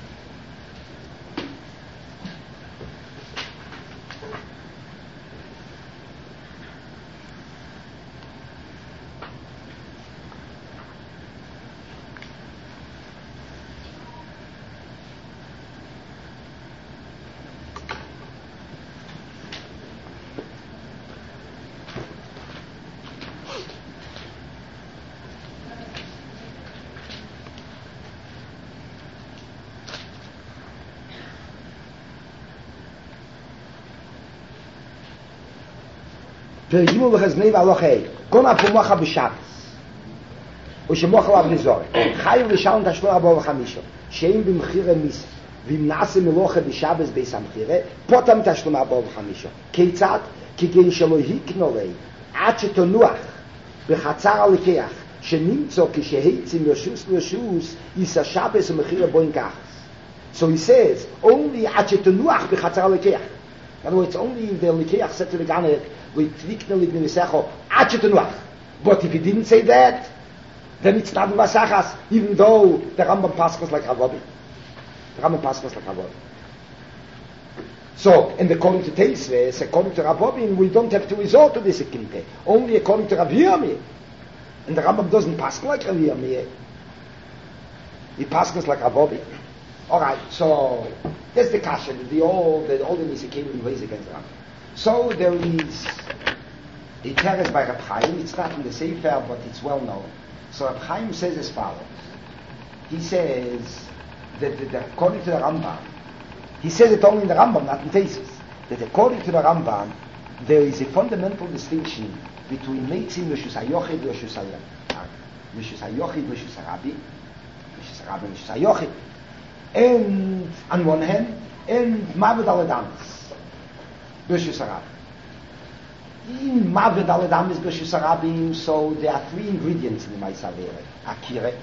Pergimu v'chaznei v'alochei. Gona pomocha b'Shabbos. ושמוח עליו נזור. חייב לשאול תשלום ארבעה וחמישה. שאם במחירה מיס, ואם נעשה מלוכה בשבס ביס המחירה, פותם תשלום ארבעה וחמישה. כיצד? כגן שלא יקנו לי, עד שתנוח בחצר הלקח, שנמצא כשהיצים ישוס לישוס, יישא שבס ומחירה בו אינקח. So he says, only עד שתנוח בחצר הלקח. In other words, only if the Likeach said to the Ganet, "V'tikna ligni v'secho ad shetenuach." But if he didn't say that, then it's not Vasachas, even though the Rambam passes like Rabbobi. The Rambam passes like Rabbobi. So, and according to Teisves, according to Rabbobi, we don't have to resort to this Ekinte. Only according to Rabbi Yirmiyah. And the Rambam doesn't pass like Rabbi Yirmiyah. He passes like Rabbobi. All right, so that's the kasha, the all the all the Nisakim ways against Rambam. So there is a teres by Reb Chaim. It's not in the Sefer, but it's well known. So Reb Chaim says as follows. He says that, that, that according to the Rambam, He says it only in the Rambam, not in Tesis. That according to the Rambam, there is a fundamental distinction between Meitzim Rishus HaYochid and Rishus HaYochid. Rishus HaYochid, Rishus HaRabbi, Rishus HaRabbi, Rishus HaYochid. And on one hand, and Maved Al-Adamis, Rishus HaRabbi. In Maved Al-Adamis, Rishus HaRabbi, so there are three ingredients in the Ma'aseh Avera. Akire,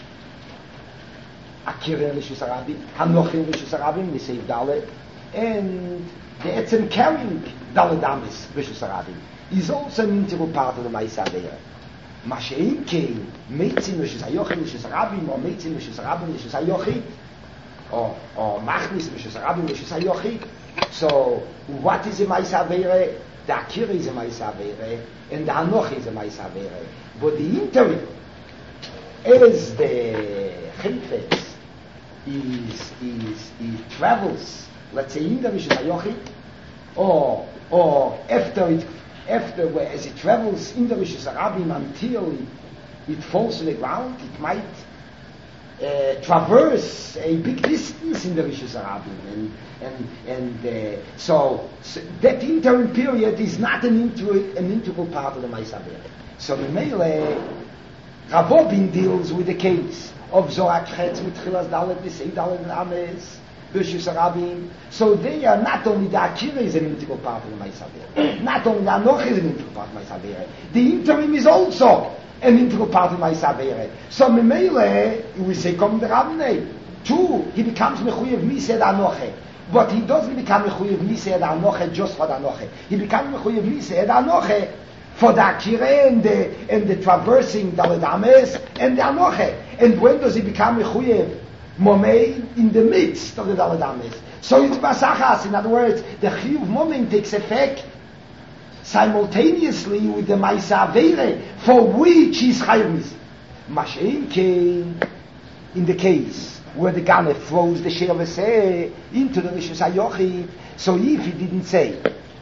Akire Rishus HaRabbi, Hanochim Rishus HaRabbi, we say Dalet, and the Etzem carrying Daladamis, Rishus HaRabbi, is also an integral part of the Ma'aseh Avera. Mashein came, Meitzim Rishus HaYochid, Rishus HaRabbi, or Meitzim Rishus HaRabbi, Rishus HaYochid, or, or Machnis Rishus HaRabbi, Rishus HaYochid. So, what is the Ma'aseh Avera? The Akira is a Ma'aseh Avera, and the Hanoch is a Ma'aseh Avera. But the interim, as the Chayfetz is, is, it travels, let's say in the Rishus HaYochid, or, or after it, after, as it travels in the Rishus HaRabbi until it, it falls to the ground, it might uh, traverse a big distance in the Rishus HaRabbi, and and and uh, so, so that interim period is not an integral, an integral part of the Ma'aseh Avera. So the Meile Rabobin deals with the case of Zorak Chetz with Chilas Dalet V'Sei Dalet Ames Rishus HaRabbi. So they are not only the Akira is an integral part of the Ma'aseh Avera, not only the Anoch is an integral part of the Ma'aseh Avera, the interim is also an integral part of the Ma'aseh Avera. So Meile we say come the Rabnei. Two, he becomes Mechuyev Miseh Anoche. But he doesn't become Mechuyev Miseh Anoche just for the Anoche. He becomes Mechuyev Miseh Anoche for the Akira and the, and the traversing Dalet Ames and the Anoche. And when does he become Mechuyev Momei? In the midst of the Dalet Ames. So it's Basachas. In other words, the Chiyuv Momei takes effect simultaneously with the Ma'aseh Avera for which he's Chayav Miseh. Mashein came in the case where the Ganef throws the She'er V'Seh into the Rishus HaYochid. So if he didn't say,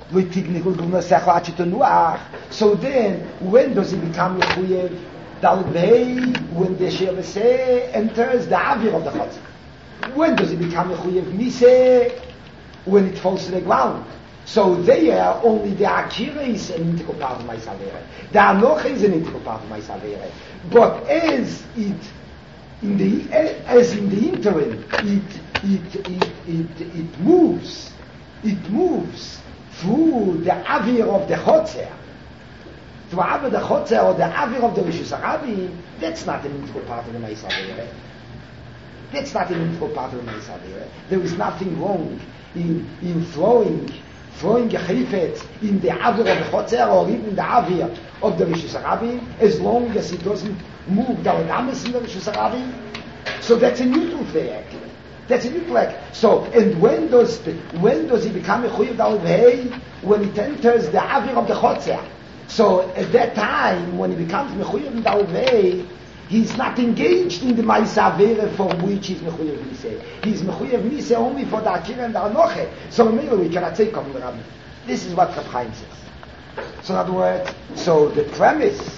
so then, when does he become Mechuyev? Dalet V'Hei, when the She'er V'Seh enters the Avir of the Chotzer. When does he become Mechuyev Miseh? When it falls to the ground. So there, only the Akira is an integral part of Ma'aseh Avera. The Anoch is an integral part of Ma'aseh Avera. But as it In the, as in the interim, it, it, it, it, it moves, it moves through the Avir of the Chotzer, through Avir of the Chotzer or the Avir of the Rishus HaRabbi. That's not an integral part of the Ma'aseh Avera. That's not an integral part of the Ma'aseh Avera. There is nothing wrong in, in throwing, throwing a chayfetz in the Avir of the Chotzer or even the Avir of the Rishus HaRabbi, as long as it doesn't move Dalet Ames in the Rishus HaRabbi. So that's a neutral act. That's a neutral act. So, and when does the, when does he become a Mechuyev Dalet V'Hei? When it enters the Avir of the Chotzer. So at that time, when he becomes Mechuyev Dalet V'Hei, he's not engaged in the Ma'aseh Avera for which he's Mechuyev Miseh. He's Mechuyev Miseh only for the Akira and the Anoche. So maybe we cannot say come the Rabbi. This is what Reb Chaim says. So in other words, so the premise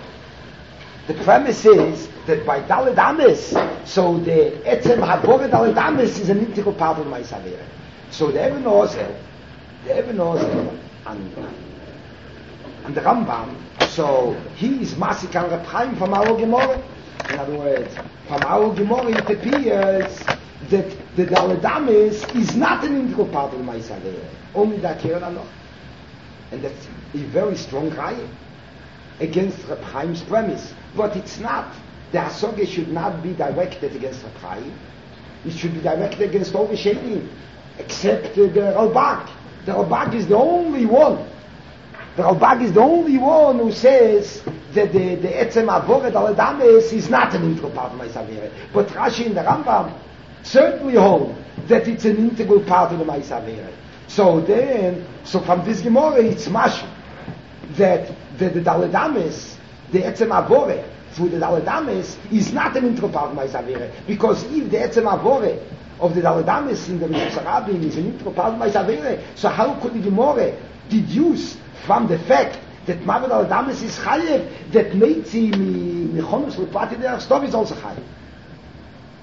The premise is that by Dalet Ames, so the Etzem Habore Dalet Ames is an integral part of the Ma'aseh Avera. So the Eben Ozel, the Eben Ozel, and, and the Rambam, so he is Masik and Reb Chaim from our Gemara. In other words, from our Gemara it appears that the Dalet Ames is not an integral part of the Ma'aseh Avera, only the Akira and Anoch. And that's a very strong raya against Reb Chaim's premise. But it's not. The Hasoge should not be directed against Reb Chaim. It should be directed against all the Shedim, except uh, the Ralbag. The Ralbag is the only one. The Ralbag is the only one who says that the the Etzem Avoret Dalet Ames is not an integral part of Ma'aseh Avera. But Rashi and the Rambam certainly hold that it's an integral part of the Ma'aseh Avera. So then, so from this Gemara, it's mashal that the, the Dalet Ames, the Etzem Avore, through the Dalet Ames, is not an integral part of Ma'aseh Avera. Because if the Etzem Avore of the Dalet Ames in the Rishus HaRabbi is an integral part of Ma'aseh Avera, so how could the Gemara deduce from the fact that Ma'aseh Dalet Ames is Chayev, that Meitzi Mechonus Lepati Derech Stov is also Chayev?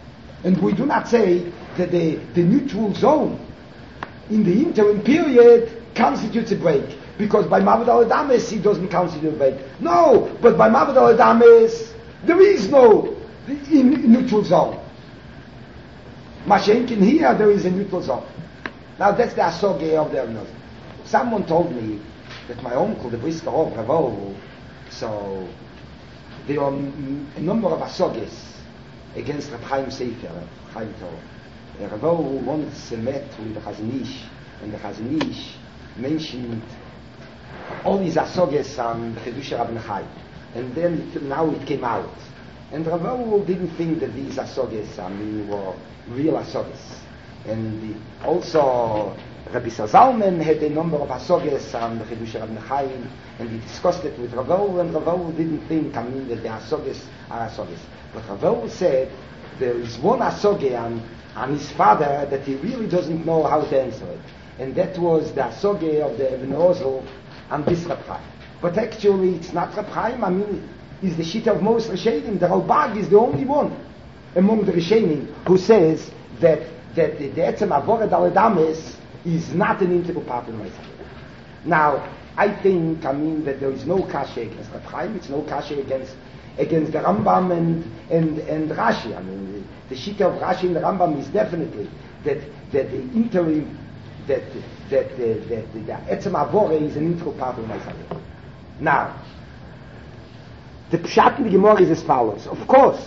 And we do not say that the, the neutral zone in the interim period constitutes a break. Because by Mavad al-Adames, it doesn't constitute a break. No, but by Mavad al-Adames, there is no in, in neutral zone. Mashenkin here, there is a neutral zone. Now that's the asoge of the Avnot. Someone told me that my uncle, the Brisker of Ravo, so there are a number of asoges against Reb Chaim Sefer, Chaim Torah. Ravo once met with the Chazon Ish, and the Chazon Ish mentioned all these asoges on the Chedusha Rabbi Chaim. And then it, now it came out. And Ravo didn't think that these asoges, I mean, were real asoges. And the, also Rabbi Zalman had a number of asoges on the Chedusha Rabbi Chaim, and he discussed it with Ravo, and Ravo didn't think, I mean, that the asoges are asoges. But Ravo said there is one asoge on, on his father that he really doesn't know how to answer it. And that was the asoge of the Ibn Ozel on this Reb Chaim. But actually it's not Reb Chaim, I mean, it's the shit of most Rishonim. The Ralbag is the only one among the Rishonim who says that that the Etzem Avored Al Adames is not an integral part of the Meister. Now, I think, I mean, that there is no kasha against Reb Chaim, it's no kasha against against the Rambam and and and Rashi. I mean, the, the shita of Rashi and the Rambam is definitely that that the interim that that the that the, the Etzem Avored is an integral part of the Meister. Now, the Pshat in the Gemara is as follows. Of course,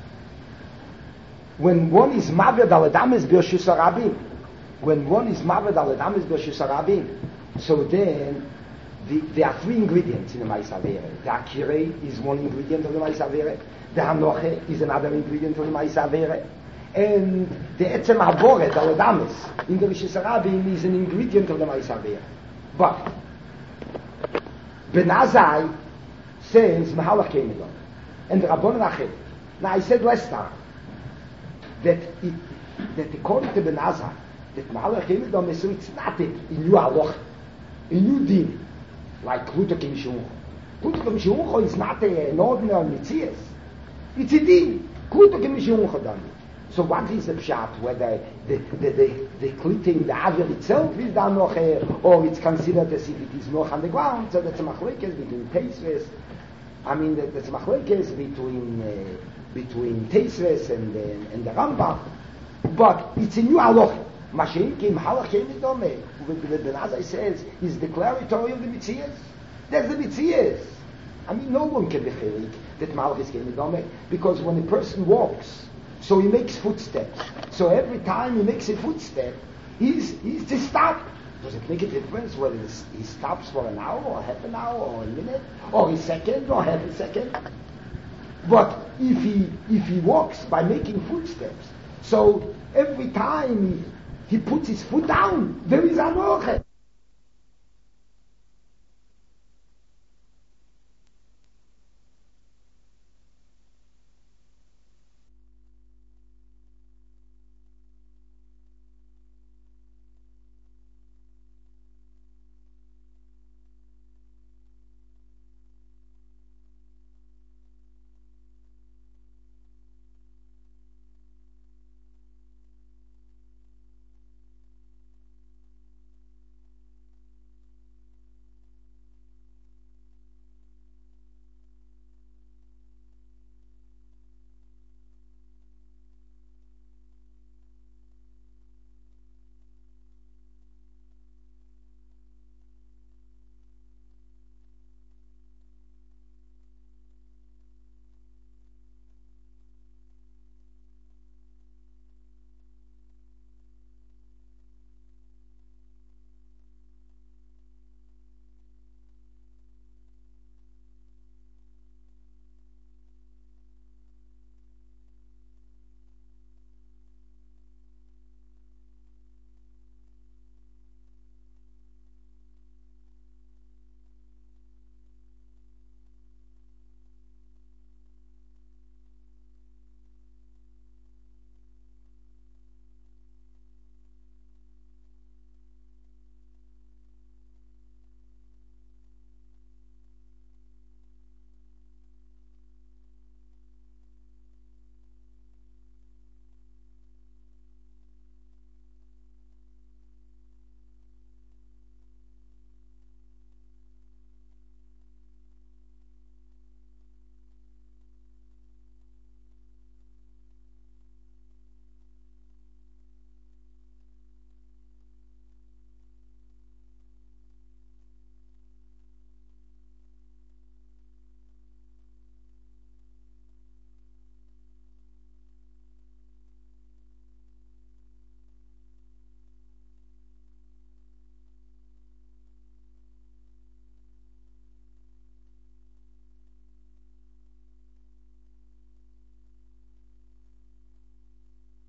when one is Maved al Adames B'Reshus Harabim, when one is Maved al Adames B'Reshus Harabim, so then the, there are three ingredients in the Ma'is Averet. The Akirei is one ingredient of the Ma'is Averet. The Hanoche is another ingredient of the Ma'is Averet. And the Etzem Avored al Adames in the Reshus Harabim is an ingredient of the Ma'is Averet. But Ben Azai says Mahalach Kemidon, and the Rabbanon Achid. Now I said last time that it, that according to Ben Azai, that Mahalach Kemidon is so it's not a new Aloch, a new din, like Klutok Im Shuncho. Klutok Im Shuncho is not a, an ordinary Mitzias. It's a din. Klutok Im Shuncho done. So what is the pshat? Whether the the the the klite in the avir itself is done noch, or it's considered as if it is noch on the ground. So that's a machlekes between Teisves. I mean that that's a machlekes between uh, between Teisves and uh, and the Rambam. But it's a new halach. Mashiach im halach yemidome. The Ben Azai says is declaratory of the mitzias. That's the mitzias. I mean, no one can be chelik that malach is yemidome, because when a person walks, so he makes footsteps. So every time he makes a footstep, he's, he's to stop. Does it make a difference whether he stops for an hour or half an hour or a minute or a second or half a second? But if he if he walks by making footsteps, so every time he, he puts his foot down, there is an orche.